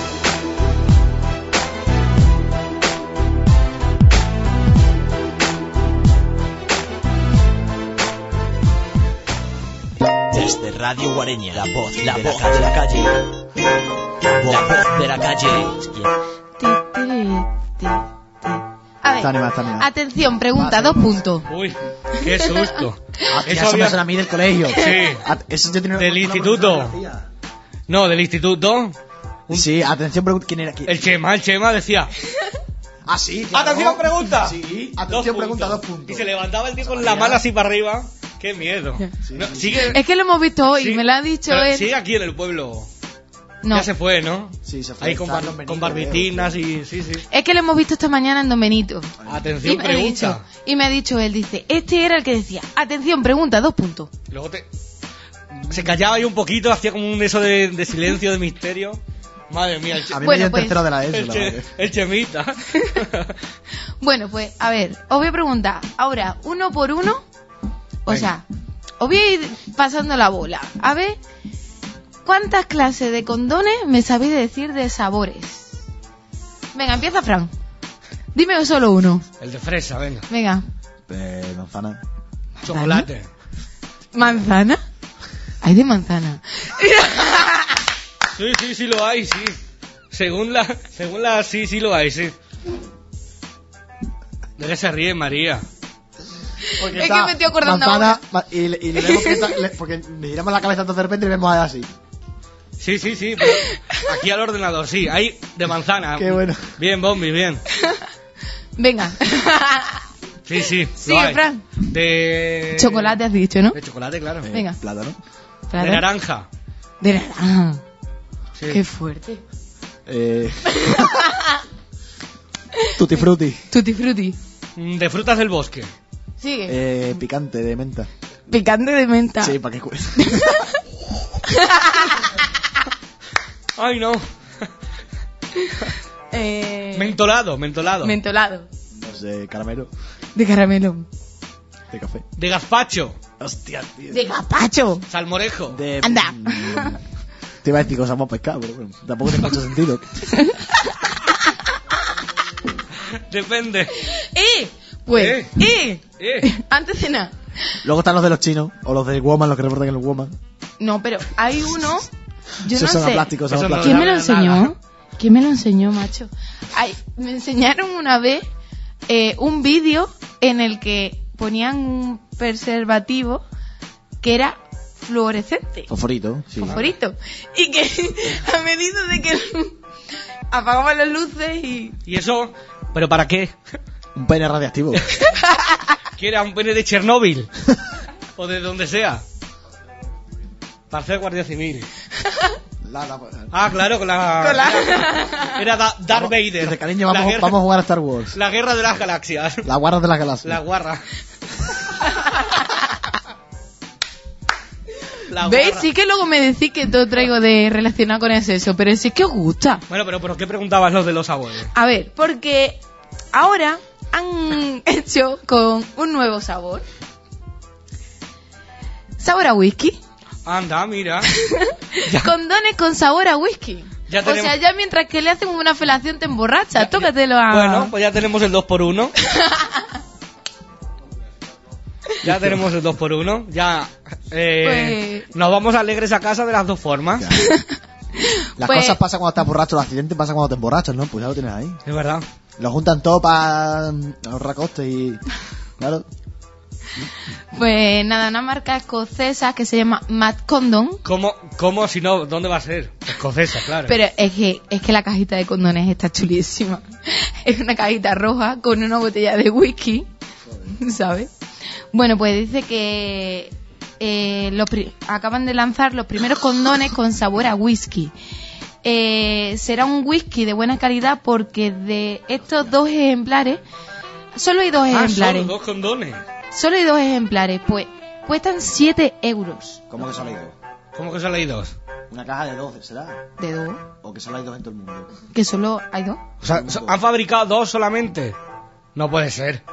Desde Radio Guareña, la voz de la calle. La voz de la calle. Ti, tiri, ti, ti. A ver, Está animado, está animado. atención, pregunta, 2 puntos. Uy, qué susto. Ya Eso se me había- suena a mí del colegio. Sí. Eso yo tenía Del una instituto. profesora No, del instituto. que hacía. Sí, atención, pregunta, ¿quién era? El Chema decía. Ah, sí, claro. ¡Atención, pregunta! Sí, atención, pregunta, 2 puntos. Y se levantaba el tío con la mano así para arriba. ¡Qué miedo! No, sigue, Es que lo hemos visto hoy, sí, me lo ha dicho pero él. sigue aquí en el pueblo. No, Ya se fue, ¿no? Sí, se fue. Ahí con, Está en Don Benito, barbitinas y... Sí, sí. es que lo hemos visto esta mañana en Don Benito. Atención, Y me ha dicho él, dice, este era el que decía, atención, pregunta, 2 puntos. Luego se callaba ahí un poquito, hacía como un eso de silencio, de misterio. Madre mía, A mí Bueno, me dio en pues, tercero de la ESO, el, la che- verdad. el Chemita. Bueno, pues, a ver, os voy a preguntar, ahora, 1 por 1, o Venga. sea, os voy a ir pasando la bola. A ver, ¿cuántas clases de condones me sabéis decir de sabores? Venga, empieza Fran. Dime solo uno. El de fresa, venga. Venga. Manzana. Chocolate. ¿Manzana? Hay de manzana. Sí, lo hay, sí. Según la sí lo hay, sí. ¿De qué se ríe María? Porque Es que está me estoy acordando manzana, y le vemos que está, porque le giramos la cabeza entonces de repente y le vemos así. Sí, pero aquí al ordenador, sí, ahí de manzana. Qué bueno. Bien, Bombi, bien. Venga. Sí, Sí, lo hay. Fran. De... Chocolate has dicho, ¿no? De chocolate, claro. Venga. Plátano. Claro. De naranja. De naranja. Sí. Qué fuerte. Tutti frutti. Tutti frutti. De frutas del bosque. Sigue. Picante de menta. Picante de menta. Sí, para que cueste. Ay, no. Mentolado. Mentolado. No sé, caramelo. De caramelo. De café. De gazpacho. Hostia, tío. De gazpacho. Salmorejo. De... Anda. Te iba a decir cosas más pescado, pero bueno, tampoco tiene mucho sentido. Depende. Pues. Antes de nada. Luego están los de los chinos, o los del Woman, los que reportan en el Woman. No, pero hay uno. Yo Esos no son sé. a plásticos, Eso son a no plásticos. ¿Quién me lo sabe enseñó? nada. ¿Quién me lo enseñó, macho? Ay, me enseñaron una vez un vídeo en el que ponían un preservativo que era fluorescente, Fosforito, sí. fosforito, y que a medida de que apagaban las luces y... ¿Y eso? ¿Pero para qué? Un pene radiactivo. ¿Que era un pene de Chernóbil? ¿O de donde sea? Para hacer Guardia Civil. Ah, claro, con la... Era Darth Vader. Dice, cariño, La vamos, guerra- vamos a jugar a Star Wars. La guerra de las galaxias. Las guardas de las galaxias. La guarra. La ¿Veis? guarra. Sí que luego me decís que todo traigo de relacionado con eso, pero sí que os gusta. Bueno, pero ¿por qué preguntabas los de los sabores? A ver, porque ahora han hecho con un nuevo sabor. Sabor a whisky. Anda, mira. Condones con sabor a whisky. Ya O tenemos- sea, ya mientras que le hacen una felación te emborracha. Tócatelo a... Bueno, pues ya tenemos el 2x1. Ya tenemos el 2x1. Ya nos vamos alegres a casa de las dos formas. Las Pues- cosas pasan cuando estás borracho, los accidentes pasan cuando te emborrachas, ¿no? Pues ya lo tienes ahí. Es verdad. Lo juntan todo para ahorrar costes y... Claro. Pues nada, una marca escocesa que se llama Mad Condom. ¿Cómo si no? ¿Dónde va a ser? Escocesa, claro. Pero es que la cajita de condones está chulísima. Es una cajita roja con una botella de whisky, ¿sabes? Bueno, pues dice que acaban de lanzar los primeros condones con sabor a whisky. Será un whisky de buena calidad porque de estos dos ejemplares, solo hay dos ejemplares. Solo dos condones. Solo hay dos ejemplares, pues cuestan 7 euros. ¿Cómo que solo hay dos? ¿Cómo que solo hay dos? Una caja de 12, ¿será? ¿De dos? ¿O que solo hay dos en todo el mundo? Que solo hay dos. O sea, ¿han fabricado dos solamente? No puede ser.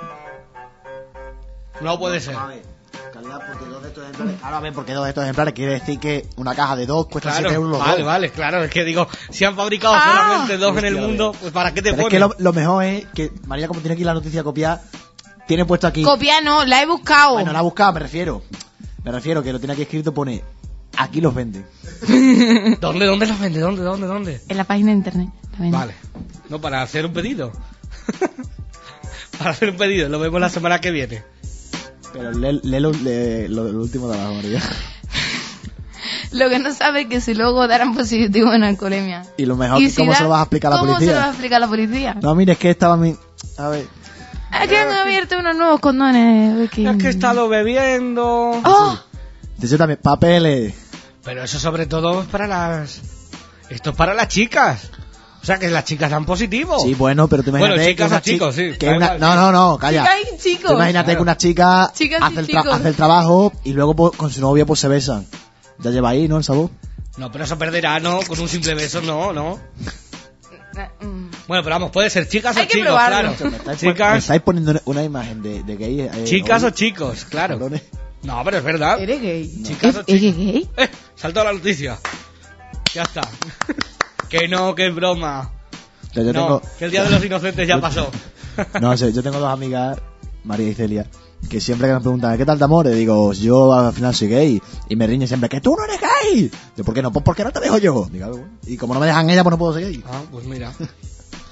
No puede ser. A ver, calidad porque dos de estos ejemplares... Ahora a ver, porque dos de estos ejemplares quiere decir que una caja de dos cuesta Claro, 7 euros los vale, dos. vale, claro. Es que digo, si han fabricado solamente dos en el Hostia, mundo, veo. pues ¿para qué te Pero es ponen? que lo mejor es que María, como tiene aquí la noticia copiada, tiene puesto aquí... Copia no, la he buscado. Bueno, la ha buscado, me refiero. Me refiero que lo tiene aquí escrito, pone... Aquí los venden. ¿Dónde los vende? ¿Dónde? En la página de internet. la venden. Vale. No, para hacer un pedido. Para hacer un pedido, lo vemos la semana que viene. Pero lee lo último de la María. Lo que no sabe es que si luego darán positivo en alcoholemia. Y lo mejor Y que cómo da- se lo vas a explicar a la ¿Cómo se lo vas a policía. explicar a la policía? No, mire, es que estaba mi... A ver... Es que han abierto unos nuevos condones. whisky. Es que he estado bebiendo. ¡Oh! Dice también, papeles. Pero eso sobre todo es para las... Esto es para las chicas. O sea, que las chicas dan positivo. Sí, bueno, pero tú imagínate Bueno, que chicas una o chicos, sí, que da una... igual. No, calla. Chicas y chicos. Tú imagínate Claro. que una chica Chicas y hace chicos. el trabajo y luego pues, con su novia pues se besan. Ya lleva ahí, ¿no? El sabor. No, pero eso perderá, ¿no? Con un simple beso, no. Mm. Bueno, pero vamos, puede ser chicas Hay o que chicos, probarlo. claro. Me estáis Chicas, poniendo una imagen de gay. chicas hoy, o chicos, claro. cabrones. No, pero es verdad. ¿Eres gay? Chicas o ¿Es chicos. gay? Saltó la noticia. Ya está. Que no, que es broma. Yo No, tengo... que el Día de los Inocentes ya pasó. No sé, yo tengo dos amigas, María y Celia, que siempre que me preguntan, ¿qué tal de amor? Le digo, yo al final soy gay. Y me riñen siempre, ¡que tú no eres gay! Yo, ¿por qué no? Pues porque no te dejo yo. Digo, "Ah, bueno". Y como no me dejan ellas, pues no puedo ser gay. Ah, pues mira.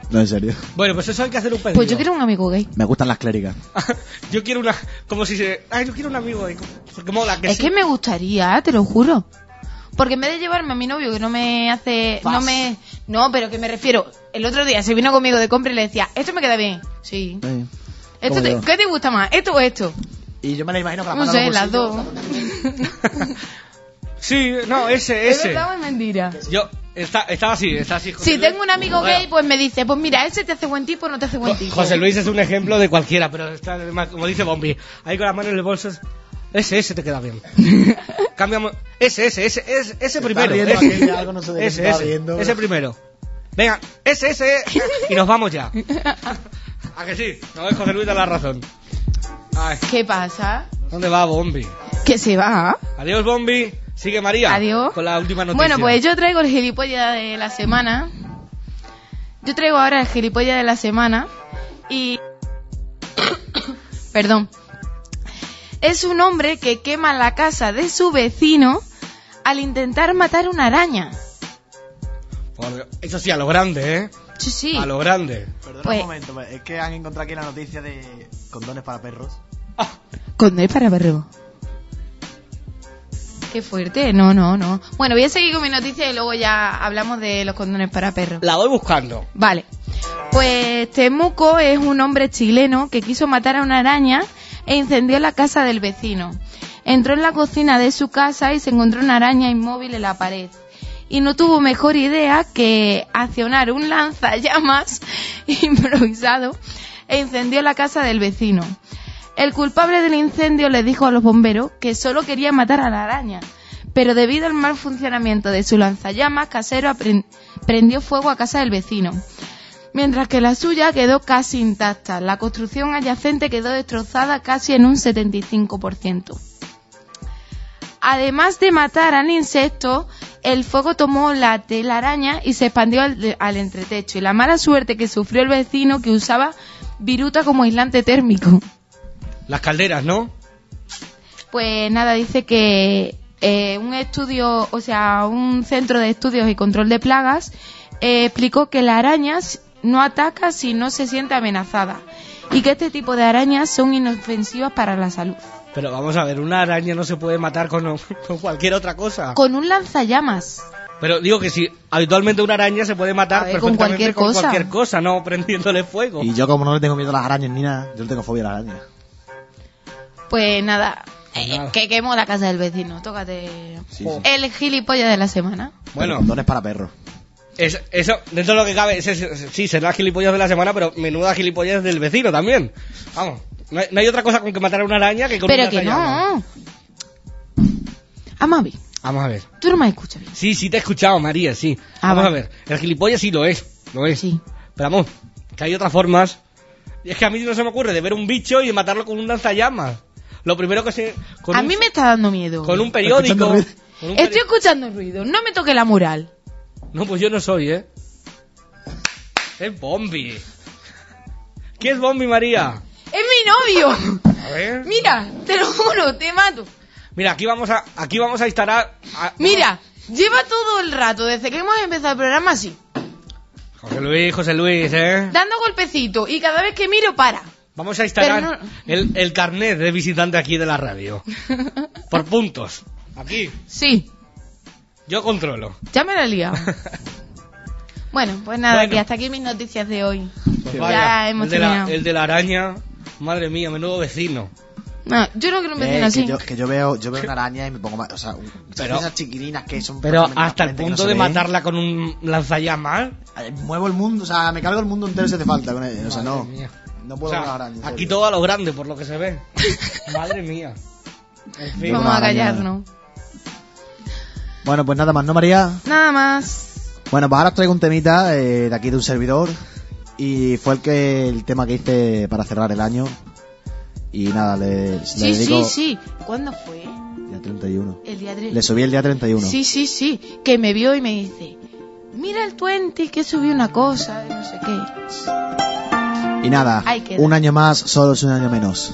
No, en serio. Bueno, pues eso hay que hacer un pedido. Pues yo quiero un amigo gay. Me gustan las cléricas. Yo quiero una... Como si se... Ay, yo quiero un amigo ahí. Porque mola, que Es sí. que me gustaría, te lo juro. Porque en vez de llevarme a mi novio, que no me hace... No, pero que me refiero... El otro día se vino conmigo de compra y le decía, ¿esto me queda bien? Sí. Sí. ¿Esto Como yo. ¿Qué te gusta más? ¿Esto o esto? Y yo me la imagino con No las sé, manos las en dos. los bolsillos. Sí, no, ¿Es ese. verdad o es mentira? Yo... Estaba así, José Si Luis. tengo un amigo Bueno, gay, pues me dice, pues mira, ese te hace buen tipo o no te hace buen tipo. José Luis es un ejemplo de cualquiera, pero está, como dice Bombi, ahí con las manos en el bolso. Ese te queda bien. Cambiamos. Ese primero. riendo Ese, aquel de algo, no sé de qué se está riendo. ese primero. Venga, ese. Y nos vamos ya. ¿A que sí? No, José Luis da la razón. Ay, ¿Qué pasa? ¿dónde va Bombi? Que se va. Adiós, Bombi. Sigue María. Adiós. Con la última noticia. Bueno, pues yo traigo el gilipollas de la semana. Yo traigo ahora el gilipollas de la semana. Y... Perdón. Es un hombre que quema la casa de su vecino al intentar matar una araña. Por Dios. Eso sí, a lo grande, ¿eh? Sí, sí. A lo grande. Perdona Pues- un momento, pues, es que han encontrado aquí la noticia de condones para perros. Condé para perro. Qué fuerte. No. Bueno, voy a seguir con mi noticia y luego ya hablamos de los condones para perros. La voy buscando. Vale. Pues Temuco es un hombre chileno que quiso matar a una araña e incendió la casa del vecino. Entró en la cocina de su casa y se encontró una araña inmóvil en la pared. Y no tuvo mejor idea que accionar un lanzallamas improvisado e incendió la casa del vecino. El culpable del incendio le dijo a los bomberos que solo quería matar a la araña, pero debido al mal funcionamiento de su lanzallamas casero prendió fuego a casa del vecino, mientras que la suya quedó casi intacta. La construcción adyacente quedó destrozada casi en un 75%. Además de matar al insecto, el fuego tomó la telaraña y se expandió al entretecho, y la mala suerte que sufrió el vecino que usaba viruta como aislante térmico. Las calderas, ¿no? Pues nada, dice que un centro de estudios y control de plagas explicó que la araña no ataca si no se siente amenazada y que este tipo de arañas son inofensivas para la salud. Pero vamos a ver, una araña no se puede matar con cualquier otra cosa. Con un lanzallamas. Pero digo que si habitualmente una araña se puede matar A ver, con perfectamente cualquier cosa. no prendiéndole fuego. Y yo, como no le tengo miedo a las arañas ni nada, yo le tengo fobia a las arañas. Pues nada, nada. que quemó la casa del vecino. Tócate. Sí, Oh. sí. El gilipollas de la semana. Bueno, Condones para perros. eso, dentro de lo que cabe, sí, será gilipollas de la semana, pero menuda gilipollas del vecino también. Vamos, no hay otra cosa con que matar a una araña que con Pero una que lanzallamas. no. Amavi, Vamos a ver. tú no me escuchas bien. Sí, te he escuchado, María, sí. Ah, Vamos vale. a ver. El gilipollas sí lo es. Sí. Pero vamos, que hay otras formas. Y es que a mí no se me ocurre de ver un bicho y de matarlo con un lanzallamas. Lo primero que se... A mí me está dando miedo. Con un periódico. Escuchando ruido. con un Estoy escuchando ruido. No me toque la moral. No, pues yo no soy, ¿eh? Es Bombi. ¿Quién es Bombi, María? ¡Es mi novio! A ver. Mira, te lo juro, te mato. Mira, aquí vamos a instalar... Mira, lleva todo el rato, desde que hemos empezado el programa así, José Luis, ¿eh? dando golpecitos, y cada vez que miro, para. Vamos a instalar Pero el carnet de visitante aquí de la radio. Por puntos. Aquí. Sí, Yo controlo. ya me la he liado. Bueno, pues nada, Bueno. que hasta aquí mis noticias de hoy. Pues Ya vaya, hemos el de la- terminado. el de la araña. Madre mía, menudo vecino. No, yo no quiero un vecino así. Que yo veo una araña y me pongo más. O sea, Pero- esas chiquilinas que son. Pero prácticamente hasta el transparentes, que punto no se de ven. matarla con un lanzallamas. Muevo el mundo, o sea, me cargo el mundo entero si hace falta con él. O sea, no. Madre mía. No O puedo sea, con las arañas. en aquí serio. todo a lo grande, por lo que se ve. Madre mía. En fin. Vamos a callarnos. Bueno, pues nada más, ¿no, María? Nada más. Bueno, pues ahora os traigo un temita de aquí de un servidor. Y fue el tema que hice para cerrar el año. Y nada, le Sí, dedico. sí. ¿Cuándo fue? Día 31. El día 3. Le subí el día 31. Sí. Que me vio y me dice, mira el 20 que subí una cosa de no sé qué. Y nada, Ahí queda. un año más, solo es un año menos.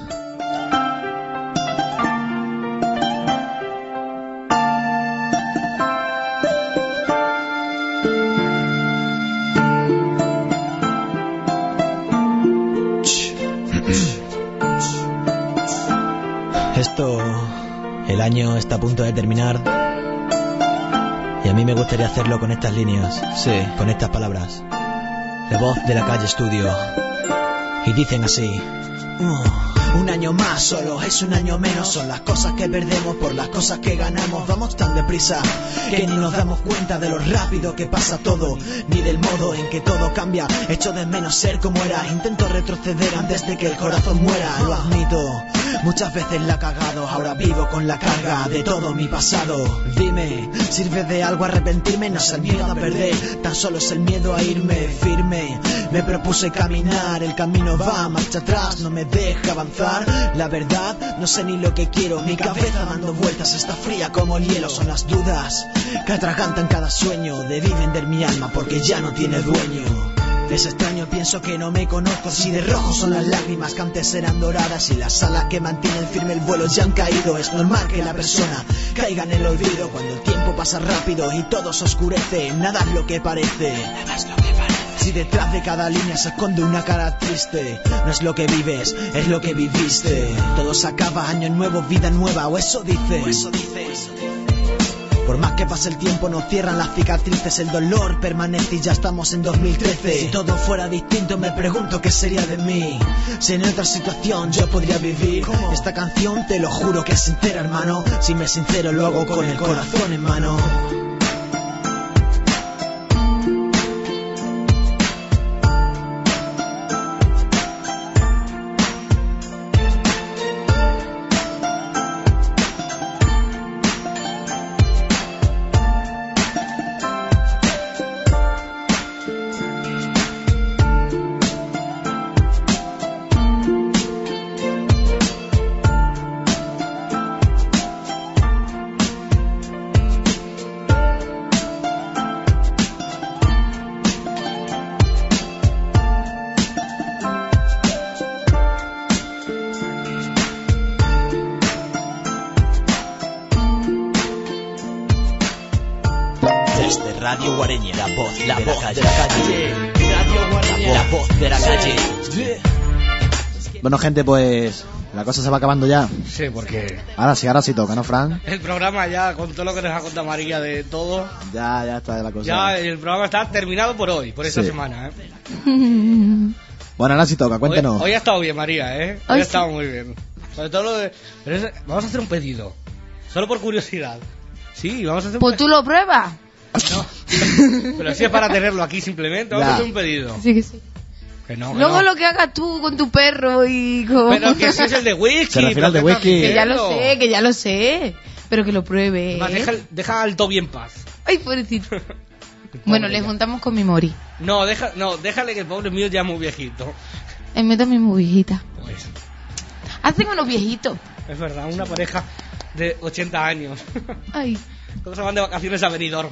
año está a punto de terminar y a mí me gustaría hacerlo con estas líneas, sí, con estas palabras. La voz de la calle Estudio. Y dicen así: un año más solo es un año menos. Son las cosas que perdemos por las cosas que ganamos. Vamos tan deprisa que ni nos damos cuenta de lo rápido que pasa todo, ni del modo en que todo cambia. Echo de menos ser como era. Intento retroceder antes de que el corazón muera. Lo admito, muchas veces la he cagado. Ahora vivo con la carga de todo mi pasado. Dime, ¿sirve de algo arrepentirme? No es el miedo a perder, tan solo es el miedo a irme firme. Me propuse caminar, el camino va marcha atrás, no me deja avanzar. La verdad, no sé ni lo que quiero. Mi cabeza dando vueltas está fría como el hielo. Son las dudas que atragantan cada sueño. Debí vender mi alma porque ya no tiene dueño. Es extraño, pienso que no me conozco. Si de rojo son las lágrimas que antes eran doradas y las alas que mantienen firme el vuelo ya han caído. Es normal que la persona caiga en el olvido cuando el tiempo pasa rápido y todo se oscurece. Nada es lo que parece. Nada es lo que parece. Si detrás de cada línea se esconde una cara triste, no es lo que vives, es lo que viviste. Todo se acaba, año nuevo, vida nueva, o eso dices. Por más que pase el tiempo no cierran las cicatrices. El dolor permanece y ya estamos en 2013. Si todo fuera distinto me pregunto qué sería de mí. Si en otra situación yo podría vivir. Esta canción te lo juro que es sincera, hermano. Si me sincero lo hago con el corazón en mano. Radio Guareña, la voz de la calle. Radio Guareña, la voz de la calle. Bueno, gente, pues la cosa se va acabando ya. Sí, porque Ahora sí toca, ¿no, Fran? el programa ya, con todo lo que nos ha contado María de todo, Ya está la cosa. ya el programa está terminado por hoy, por esta Sí. semana, ¿eh? Bueno, ahora sí toca, cuéntenos. Hoy ha estado bien, María, ¿eh? Hoy Hoy ha estado sí. muy bien. Sobre todo lo de... vamos a hacer un pedido, solo por curiosidad. Sí, vamos a hacer un Pues tú lo pruebas. No, pero si es para tenerlo aquí simplemente, vamos Ya. a hacer un pedido. Sí que sí. Que no, que Luego no. lo que hagas tú con tu perro y con... Pero que ese es el de whisky. Se refiere al de pero ¿qué estás whisky. Que ya lo diciendo? sé, que ya lo sé. Pero que lo pruebe. Va, deja al Toby en paz. Ay, pobrecito. Bueno, le juntamos con mi Mori. No, déjale que el pobre mío ya es muy viejito. Meto mi muy viejita. Pues, Hacen unos viejitos. es verdad, una pareja de 80 años. Ay. Todos se van de vacaciones a Benidorm.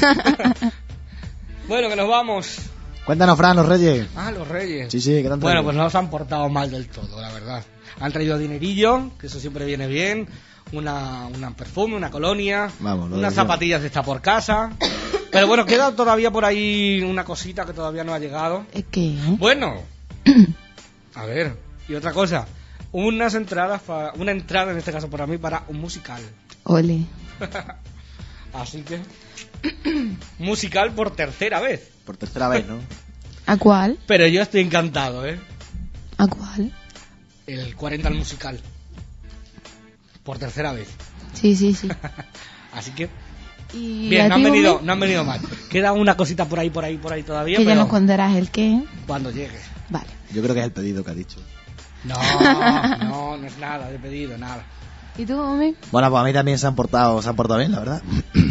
Bueno, que nos vamos. Cuéntanos, Fran, los Reyes. Ah, los Reyes. Sí, ¿qué tanto? Bueno, pues no se han portado mal del todo, la verdad. Han traído dinerillo, que eso siempre viene bien. Una perfume, una colonia, Vamos, lo unas de zapatillas de esta por casa. Pero bueno, queda todavía por ahí una cosita que todavía no ha llegado. ¿Es que? Bueno, a ver, y otra cosa. Una entrada en este caso para mí para un musical. Ole. Así que musical por tercera vez. Por tercera vez, ¿no? ¿A cuál? Pero yo estoy encantado, ¿eh? ¿A cuál? El 40 al musical. Por tercera vez. Sí, sí, sí. Así que ¿Y bien, a no ti, han venido mal. Queda una cosita por ahí todavía, Que ya pero nos contarás el qué. cuando llegue. Vale. Yo creo que es el pedido que ha dicho. No es nada de pedido, nada. ¿Y tú, Omi? Bueno, pues a mí también se han portado bien, la verdad.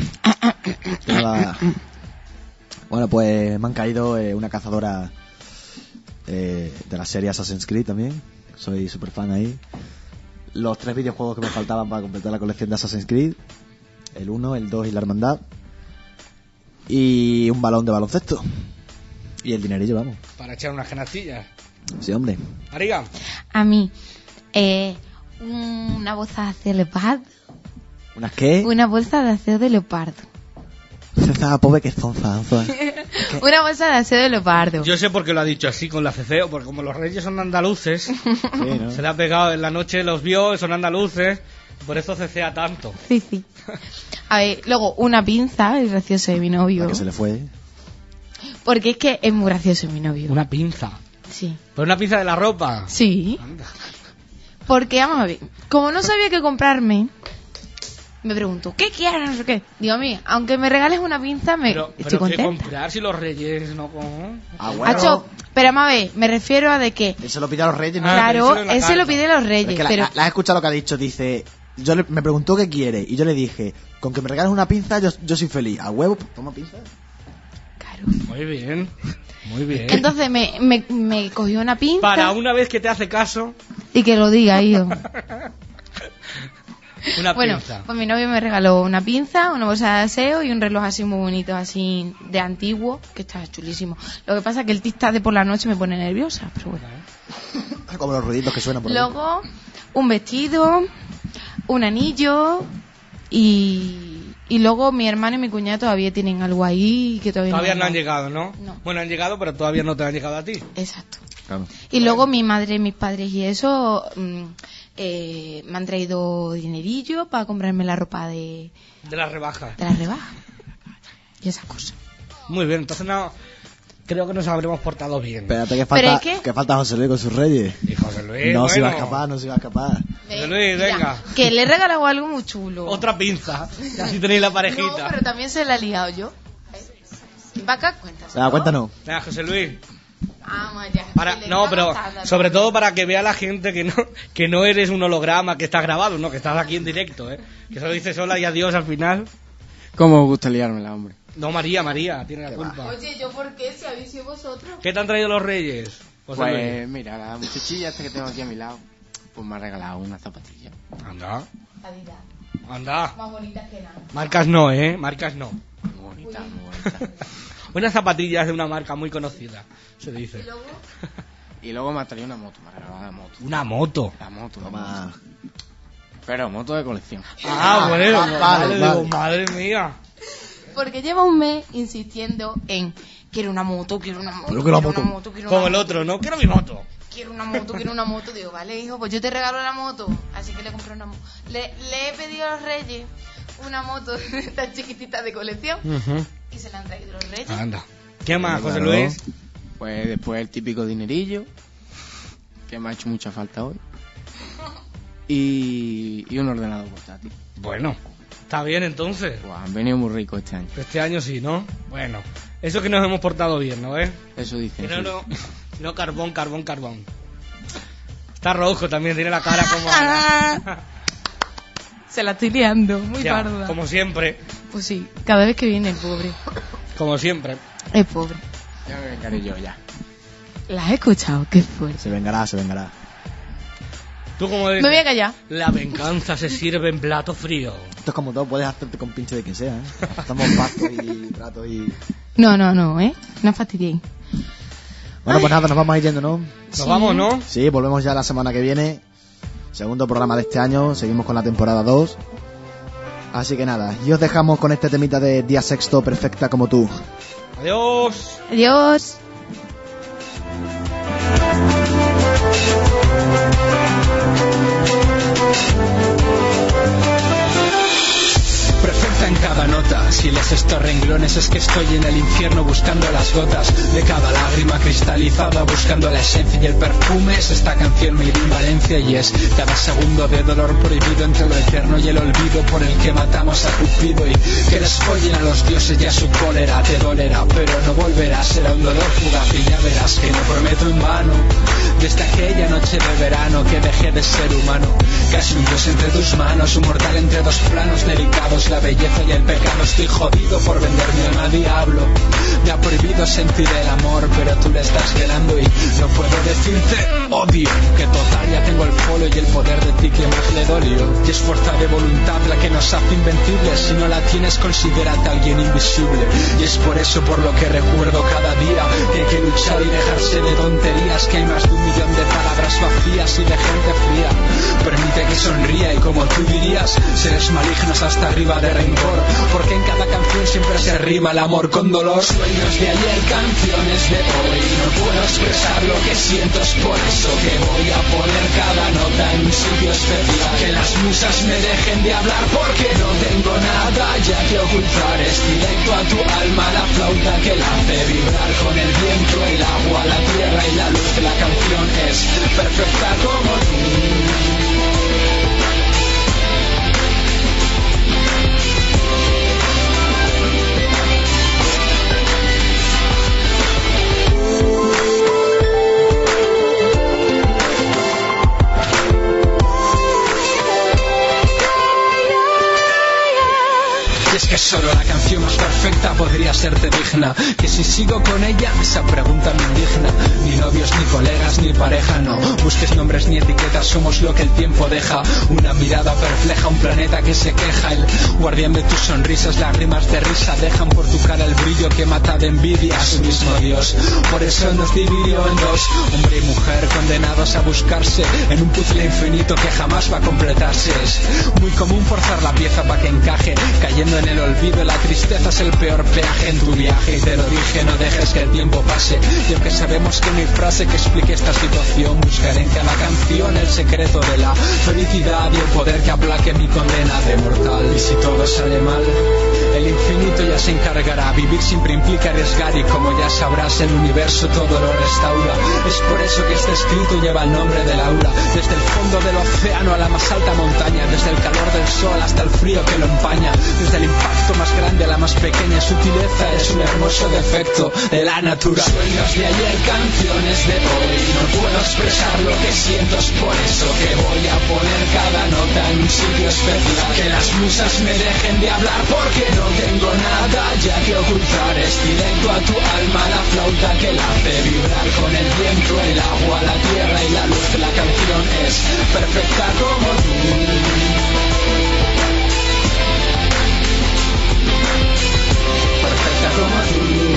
Bueno, pues me han caído una cazadora de la serie Assassin's Creed también. Soy súper fan ahí. Los 3 videojuegos que me faltaban para completar la colección de Assassin's Creed: el 1, el 2 y la Hermandad. Y un balón de baloncesto. Y el dinerillo, vamos. Para echar unas canastillas. Sí, hombre. Ariga. A mí. Una bolsa de leopardo. ¿Unas qué? Una bolsa de aseo de leopardo. Esa pobre que zonza. Una bolsa de aseo de leopardo. Yo sé por qué lo ha dicho así con la ceceo, porque como los reyes son andaluces, Sí, ¿no? se le ha pegado en la noche, los vio, son andaluces, Por eso cecea tanto. Sí. A ver, luego una pinza, el gracioso de mi novio. ¿A que se le fue? Porque es que es muy gracioso mi novio. Una pinza. Sí. ¿Pero una pinza de la ropa? Sí. Anda. Porque, vamos a ver, como no sabía qué comprarme, me pregunto, ¿qué quieres? No sé qué. Digo, a mí, aunque me regales una pinza, Pero estoy ¿qué contenta. comprar si los reyes no con...? Ah, bueno. Hacho, pero vamos a ver, me refiero a de que, Él se lo pide a los reyes, ¿no? claro, pero eso en la él se carta. lo pide a los Es reyes, que pero... la has escuchado lo que ha dicho, dice... me preguntó qué quiere y yo le dije, con que me regales una pinza yo soy feliz. ¿A huevo? Toma pinza. Claro. Muy bien, muy bien. Entonces me cogió una pinza Para una vez que te hace caso, y que lo diga, hijo. una Bueno, pinza. pues mi novio me regaló una pinza, una bolsa de aseo y un reloj así muy bonito, así de antiguo, que está chulísimo. Lo que pasa es que el tic-tac de por la noche me pone nerviosa, pero bueno. Como los ruiditos que suenan por ahí. Luego, un vestido, un anillo y luego mi hermano y mi cuñada todavía tienen algo ahí que todavía No han me llegado, ¿no? No. Bueno, han llegado, pero todavía no te han llegado a ti. Exacto. Claro. Y luego mi madre, mis padres y eso me han traído dinerillo para comprarme la ropa de De las rebajas. la rebaja y esas cosas. Muy bien, entonces no... Creo que nos habremos portado bien. Espérate que Pero falta, es que- que falta José Luis con sus reyes. Y José Luis, No se iba a bueno. escapar, no se iba a escapar. José Luis, Mira, venga. que le he regalado algo muy chulo. Otra pinza. Y así tenéis la No, parejita. pero también se la he liado yo. Vaca, cuéntanos. Venga, cuéntanos. Venga, José Luis. Vamos allá. Para, Que le no, está pero gustando. sobre todo para que vea la gente que no eres un holograma que está grabado, no, que estás aquí en directo, ¿eh? Que solo dices hola y adiós al final. ¿Cómo os gusta liármela, hombre? No, María, tiene la culpa. Oye, ¿yo por qué? Si habéis sido vosotros. ¿Qué te han traído los reyes? José Pues mira, la muchachilla esta que tengo aquí a mi lado, pues me ha regalado una zapatilla. Luis. Anda, Adidas. anda. Más bonitas que nada. Marcas no, ¿eh? Marcas no. Muy bonita, muy bonita. Unas zapatillas de una marca muy conocida, se dice. Y luego, Y luego me ha traído una moto, me ha regalado la moto. Una moto. La moto, la Toma. moto. Pero moto de colección. Ah, bueno, vale, vale, vale. digo, madre mía. porque lleva un mes insistiendo en quiero una moto, quiero una moto, Pero que quiero la una moto. moto, quiero Como una el moto, otro, ¿no? Quiero mi moto. quiero una moto, quiero una moto. Digo, vale, hijo, pues yo te regalo la moto. Así que le compré una moto. Le he pedido a los reyes una moto tan chiquitita de colección y se la han traído los reyes. Anda. ¿Qué más, José Claro. Luis? Pues después el típico dinerillo, que me ha hecho mucha falta hoy. Y un ordenador portátil. Bueno, está bien entonces. Pues han venido muy ricos este año. Este año sí, ¿no? Bueno, eso que nos hemos portado bien, ¿no ves? Eso Que dicen. no, sí. no, carbón. Está rojo también, tiene la cara como... Se la estoy liando, muy Ya, parda. como siempre, Pues sí, cada vez que viene el pobre. como siempre. Es pobre. Ya me vengaré yo, ya. ¿La has escuchado? Qué fuerte. Se vengará, se vengará. Tú como Me voy a callar. La venganza se sirve en plato frío. Esto es como todo, puedes hacerte con pinche de quien sea, ¿eh? Estamos pasto y trato y... No, no fastidiéis. Bueno, pues nada, nos vamos a ir yendo, ¿no? Nos vamos, ¿no? Sí, volvemos ya la semana que viene. Segundo programa de este año, seguimos con la temporada 2. Así que nada, y os dejamos con este temita de Día Sexto, Perfecta como tú. Adiós. Adiós. Perfecta en cada nota, si lees estos renglones es que estoy en el infierno buscando las gotas de cada lágrima cristalizada, buscando la esencia y el perfume. Es esta canción mi invalencia y es cada segundo de dolor prohibido entre lo eterno y el olvido por el que matamos a Cupido. Y que les follen a los dioses y a su cólera, te dolerá pero no volverá, será un dolor fugaz y ya verás que no prometo en vano. Desde aquella noche de verano que dejé de ser humano, casi un dios entre tus manos, un mortal entre dos planos delicados, la belleza y el pecado. Estoy jodido por vender mi alma al diablo. Me ha prohibido sentir el amor, pero tú le estás velando y no puedo decirte odio. Que total ya tengo el polo y el poder de ti que más le dolió. Y es fuerza de voluntad la que nos hace invencibles. Si no la tienes, considérate alguien invisible. Y es por eso por lo que recuerdo cada día que hay que luchar y dejarse de tonterías. Que hay más de 1 millón de palabras vacías y de gente fría. Permite que sonría y como tú dirías, seres malignos hasta arriba de rencor, porque en cada canción siempre se rima el amor con dolor. Sueños Sueños de ayer, canciones de hoy. No puedo expresar lo que siento, es por eso que voy a poner cada nota en un sitio especial. Que las musas me dejen de hablar porque no tengo nada ya que ocultar. Es directo a tu alma la flauta que la hace vibrar con el viento, el agua, la tierra y la luz. La canción es perfecta como tú. Y es que solo la canción más perfecta podría serte digna. Que si sigo con ella, esa pregunta me indigna. Ni novios, ni colegas, ni pareja, no busques nombres ni etiquetas, somos lo que el tiempo deja. Una mirada perpleja, un planeta que se queja. El guardián de tus sonrisas, lágrimas de risa dejan por tu cara el brillo que mata de envidia a su mismo Dios. Por eso nos dividió en dos, hombre y mujer, condenados a buscarse en un puzzle infinito que jamás va a completarse. Es muy común forzar la pieza para que encaje, cayendo en el olvido. La tristeza es el peor peaje en tu viaje, y te lo dije, no dejes que el tiempo pase. Y aunque sabemos que no hay frase que explique esta situación, buscaré en cada canción el secreto de la felicidad y el poder que aplaque mi condena de mortal. Y si todo sale mal, el infinito ya se encargará. Vivir siempre implica arriesgar, y como ya sabrás, el universo todo lo restaura. Es por eso que este escrito lleva el nombre de Laura. Desde el fondo del océano a la más alta montaña, desde el calor del sol hasta el frío que lo empaña, desde el impacto más grande a la más pequeña sutileza, es un hermoso defecto de la naturaleza. Sueños de ayer, canciones de hoy. No puedo expresar lo que siento, es por eso que voy a poner cada nota en un sitio especial. Que las musas me dejen de hablar porque no tengo nada ya que ocultar. Es directo a tu alma la flauta que la hace vibrar con el viento, el agua, la tierra y la luz. La canción es perfecta como tú. Perfecta como tú.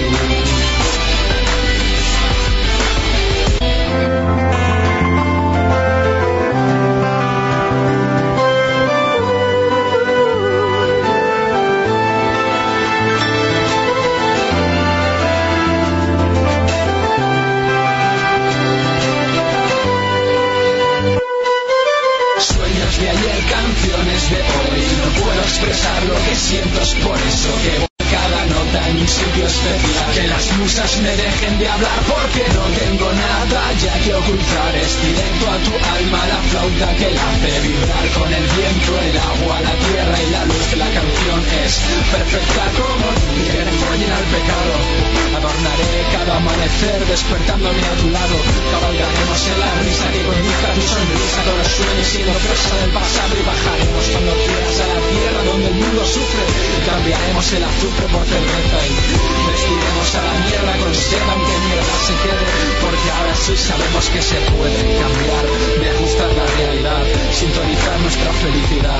Sueños de ayer, canciones de hoy. No puedo expresar lo que siento, es por eso que voy cada nota en un sitio especial. Que las musas me dejen de hablar porque no tengo nada ya que ocultar. Es directo a tu alma la flauta que la hace vibrar con el viento, el agua, la tierra y la luz. La canción es perfecta como tú. Que enrollen al pecado, adornaré cada amanecer despertándome a tu lado. Cabalgaremos en la brisa que conduzca tu sonrisa con los sueños y la presa del pasado, y bajaremos cuando quieras a la tierra donde el mundo sufre. Cambiaremos el azufre por cerveza y vestiremos a la mierda con seda aunque mierda se quede, porque ahora sí sabemos que se puede cambiar, de ajustar la realidad, sintonizar nuestra felicidad.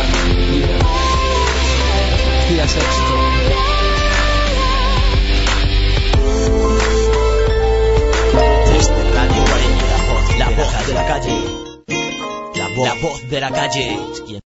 Y es esto. Desde Radio 40, la voz de la calle. La voz de la calle.